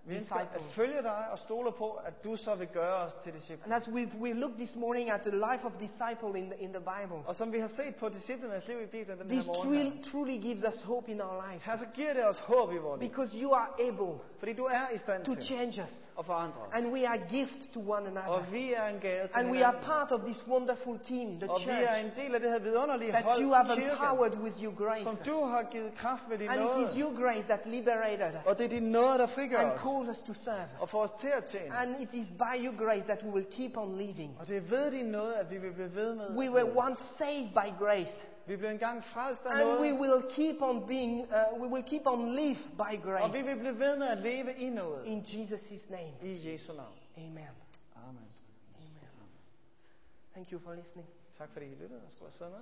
Vi ønsker at følge dig og stole på, at du så vil gøre os til disciple.
And as we've we looked this morning at the life of disciple in the, in the Bible.
Og som vi har set på disciplernes liv i Bibelen den
this
her morgen.
This truly, truly gives us hope in our lives.
Her så giver det os håb i vores liv.
Because you are able.
Fordi du er i stand
to
til
change us.
At forandre os.
And we are gift to one another.
Og vi er en gave til
And
hinanden.
we are part of this wonderful team, the
og
church.
vi er en del af det her vidunderlige
that
hold,
you have
kirken,
empowered with your grace.
som du har givet kraft ved din
and
nåde.
it is your grace that liberated us.
Og det er din nåde, der frigør
and
os.
calls us to serve.
Og får os til at tjene.
And it is by your grace that we will keep on living.
Og det er ved din nåde, at vi vil blive ved med.
We were once saved by grace.
Vi blev engang frelst af
and
nåde.
we will keep on being, uh, we will keep on live by grace.
Og vi vil blive ved med at leve i nåde.
In Jesus' name.
I Jesu navn.
Amen.
Amen.
Amen. Thank you for listening.
Tak fordi I lyttede og skulle sidde med.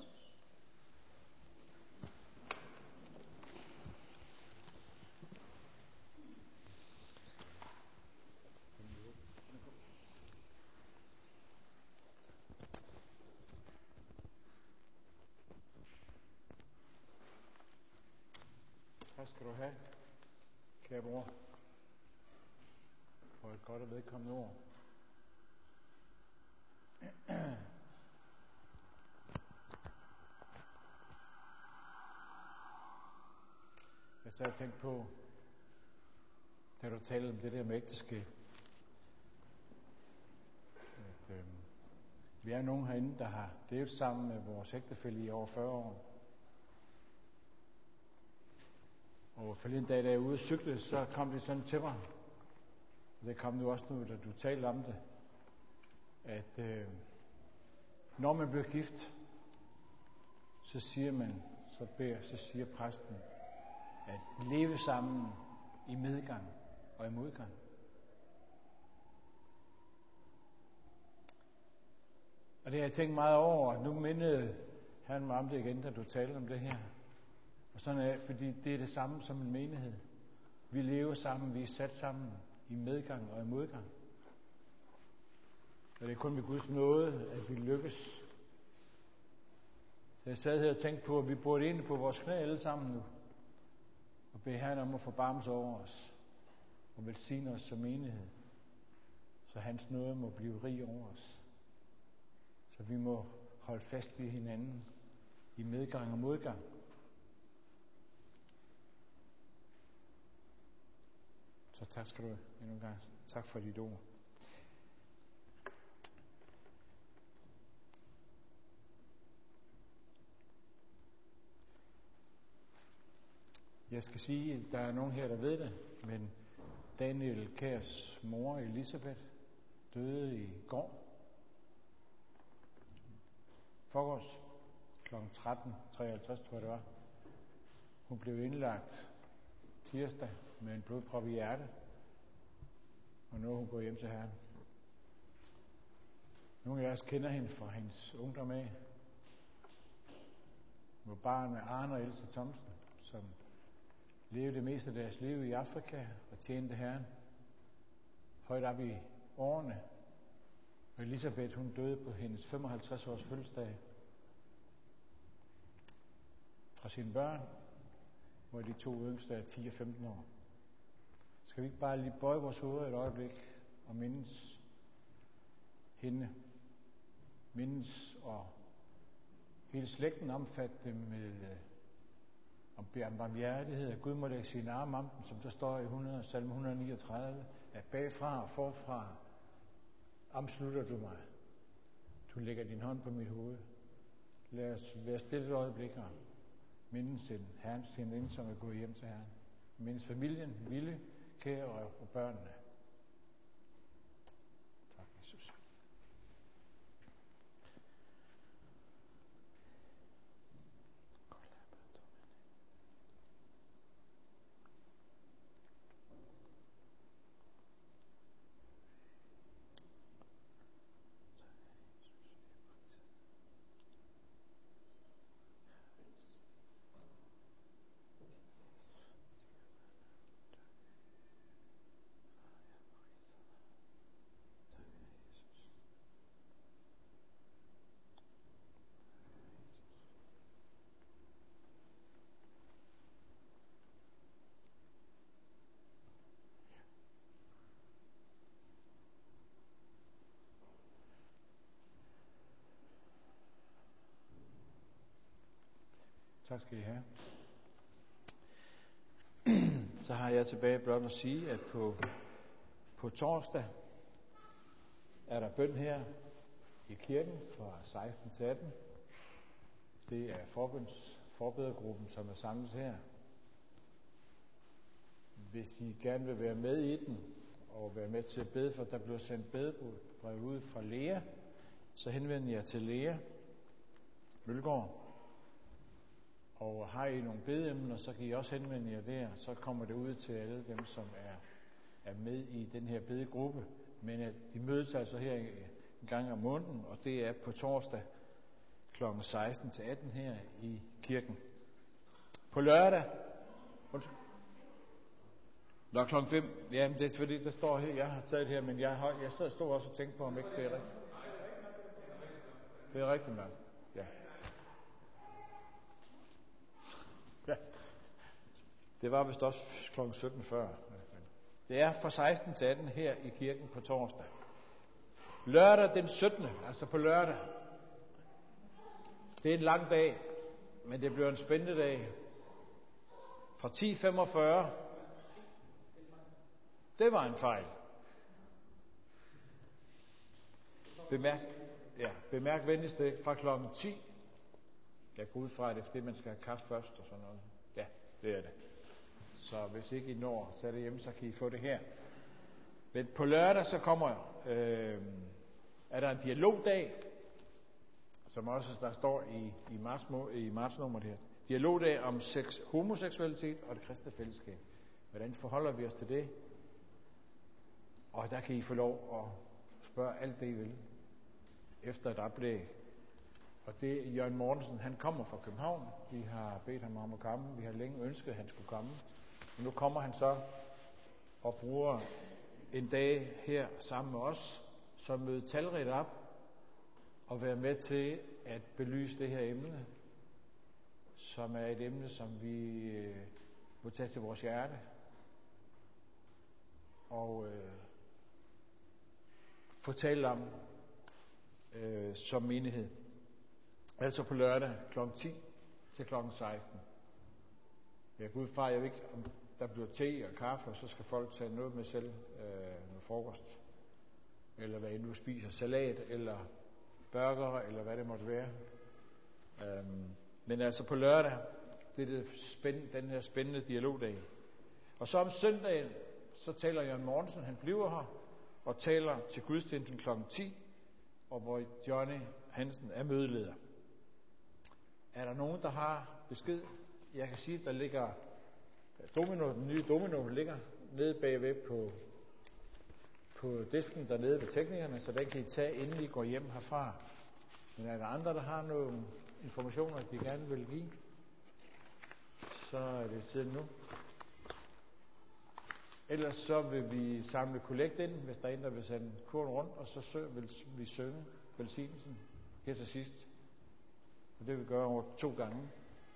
Tak skal du have, kære bror, for et godt og vedkommende ord. Jeg sad og tænkte på, da du talte om det der med ægteskab, at øh, vi er nogen herinde, der har levet sammen med vores ægtefælle i over fyrre år. Og forleden dag, da jeg var ude og cykle, så kom det sådan til mig, og det kom nu også nu, da du talte om det, at øh, når man bliver gift, så siger man, så beder, så siger præsten, at leve sammen i medgang og i modgang. Og det har jeg tænkt meget over, og nu mindede han mig om det igen, da du talte om det her. Og sådan er, fordi det er det samme som en menighed. Vi lever sammen, vi er sat sammen i medgang og i modgang. Og det er kun ved Guds nåde, at vi lykkes. Så jeg sad her og tænkte på, at vi burde ind på vores knæ alle sammen nu. Og bede Herren om at forbarme sig over os. Og velsigne os som menighed. Så hans nåde må blive rig over os. Så vi må holde fast ved hinanden i medgang og modgang. Så tak skal du have endnu en gang. Tak for dit ord. Jeg skal sige, at der er nogen her, der ved det, men Daniel Kærs mor, Elisabeth, døde i går. Forgårs klokken tretten treoghalvtreds, tror jeg det var. Hun blev indlagt tirsdag med en blodprop i hjertet, og nu er hun gået hjem til Herren. Nogle af jer kender hende fra hendes ungdom af. Hun var barn af Arne og Else Thomsen, som levede det meste af deres liv i Afrika og tjente Herren højt op i årene. Og Elisabeth, hun døde på hendes femoghalvtreds års fødselsdag fra sine børn, hvor de to yngste er ti og femten år. Skal vi ikke bare lige bøje vores hoveder et øjeblik og mindes hende, mindes og hele slægten omfatte dem med om barmhjertighed, at Gud må lægge sine arme om dem, som der står i hundrede, salme et hundrede niogtredive, at bagfra og forfra omslutter du mig. Du lægger din hånd på mit hoved. Lad os være stille et øjeblik og mindes en Herrens tjenerinde, som er gået hjem til Herren. Mindes familien, Ville, Kære og, og børnene. Tak, Jesus. Tak skal I have. Så har jeg tilbage blot at sige, at på, på torsdag er der bøn her i kirken fra seksten til atten. Det er forbunds, forbedergruppen, som er samlet her. Hvis I gerne vil være med i den, og være med til at bede, for der bliver sendt bedebrev ud fra Lea, så henvender jeg til Lea Mølgaard. Og har I nogle bedeemner, så kan I også henvende jer der, så kommer det ud til alle dem, som er, er med i den her bedegruppe. Men at de mødes altså her en gang om måneden, og det er på torsdag klokken seksten til atten her i kirken. På lørdag, undskyld, Nå, klokken fem, jamen det er fordi, der står her, jeg har taget det her, men jeg, har, jeg sad stod også og tænkte på, om ikke det er rigtigt. Det er rigtigt nok, ja. Ja. Det var vist også klokken sytten fyrre. Det er fra seksten til atten her i kirken på torsdag. Lørdag den syttende, altså på lørdag. Det er en lang dag, men det bliver en spændende dag. Fra ti femogfyrre. Det var en fejl. Bemærk, ja, bemærk venligst det fra klokken ti. Jeg går ud fra, at det er fordi, man skal have kaffe først og sådan noget. Ja, det er det. Så hvis ikke I når, så er det hjemme, så kan I få det her. Men på lørdag så kommer, øh, er der en dialogdag, som også der står i, i, marts, i martsnummeret her. Dialogdag om sex, homoseksualitet og det kristne fællesskab. Hvordan forholder vi os til det? Og der kan I få lov at spørge alt det, I vil, efter et oplæg. Og det er Jørgen Mortensen, han kommer fra København. Vi har bedt ham om at komme. Vi har længe ønsket, at han skulle komme. Men nu kommer han så og bruger en dag her sammen med os, som møder talrigt op og være med til at belyse det her emne, som er et emne, som vi øh, må tage til vores hjerte. Og øh, fortælle om øh, som menighed. Altså på lørdag klokken ti til klokken seksten. Jeg går ud fra, jeg ved ikke, om der bliver te og kaffe, og så skal folk tage noget med selv, øh, noget frokost. Eller hvad I nu spiser, salat, eller burger, eller hvad det måtte være. Øhm, men altså på lørdag, det er det spændende, den her spændende dialogdag. Og så om søndagen, så taler Jørgen Mortensen, han bliver her, og taler til gudstjenesten klokken ti, og hvor Johnny Hansen er mødeleder. Er der nogen, der har besked? Jeg kan sige, at der ligger domino, den nye domino ligger nede bagved på, på disken dernede ved teknikerne, så den kan I tage, inden I går hjem herfra. Men er der andre, der har nogle informationer, de gerne vil give, så er det tiden nu. Ellers så vil vi samle kollekt ind, hvis der er en, der vil sende kurven rundt, og så vil vi synge velsignelsen her til sidst. Og det vil vi gøre over to gange.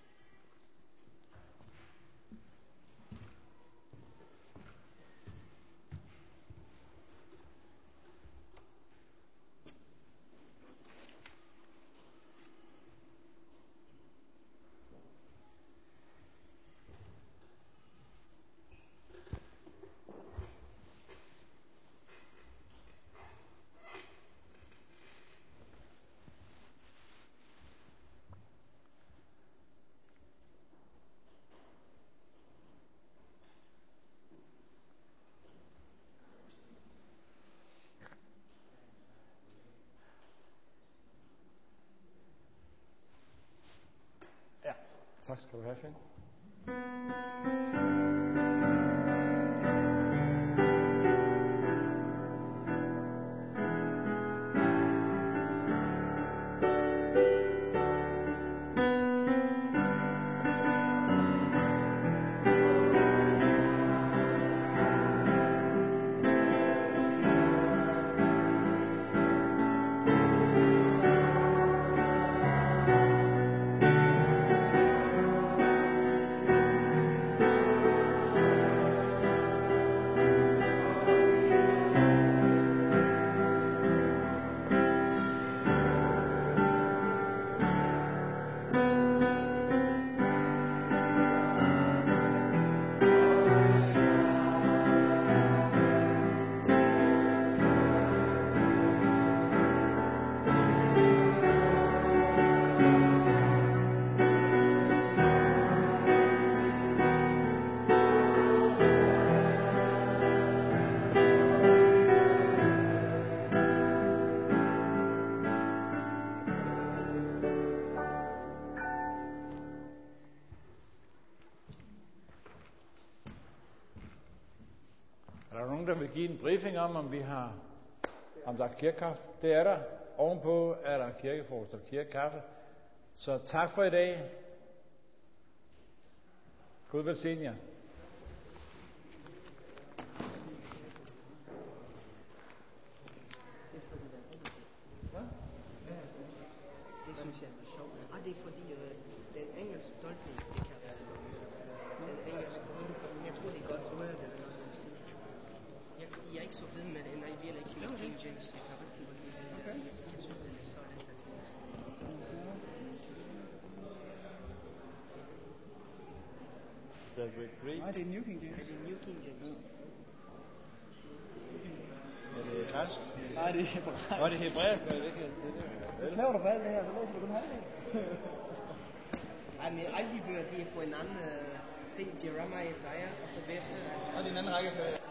Tak skal du have, Finn.
Thank
Søren vil give en briefing om, om vi har, om der er kirkekaffe. Det er der. Ovenpå er der kirkefrokost og kirkekaffe. Så tak for i dag. Gud velsigne jer.
Det synes jeg er sjovt. Og det er fordi øh, den engelske tolkning, det kan være den engelske tolkning. Jeg tror det er godt røret eller noget stil. Jeg, jeg er ikke så ved med det, og jeg vil ikke med King James. Jeg kan rigtig godt lide det. Okay. Jeg synes det er så let at læse.
That was great.
Nej, det er New King James.
Er det New King James?
Er det græsk?
Nej, det er hebraisk.
Nå, det er hebraisk, det kan jeg sige det.
Så klager du på alt det her, så læser du kun halvdelen.
Ej, men alle de bøger, de er på en anden... Uh, se Jeremiah, Isaiah, og så bagefter...
Og det er en anden rækkefølge.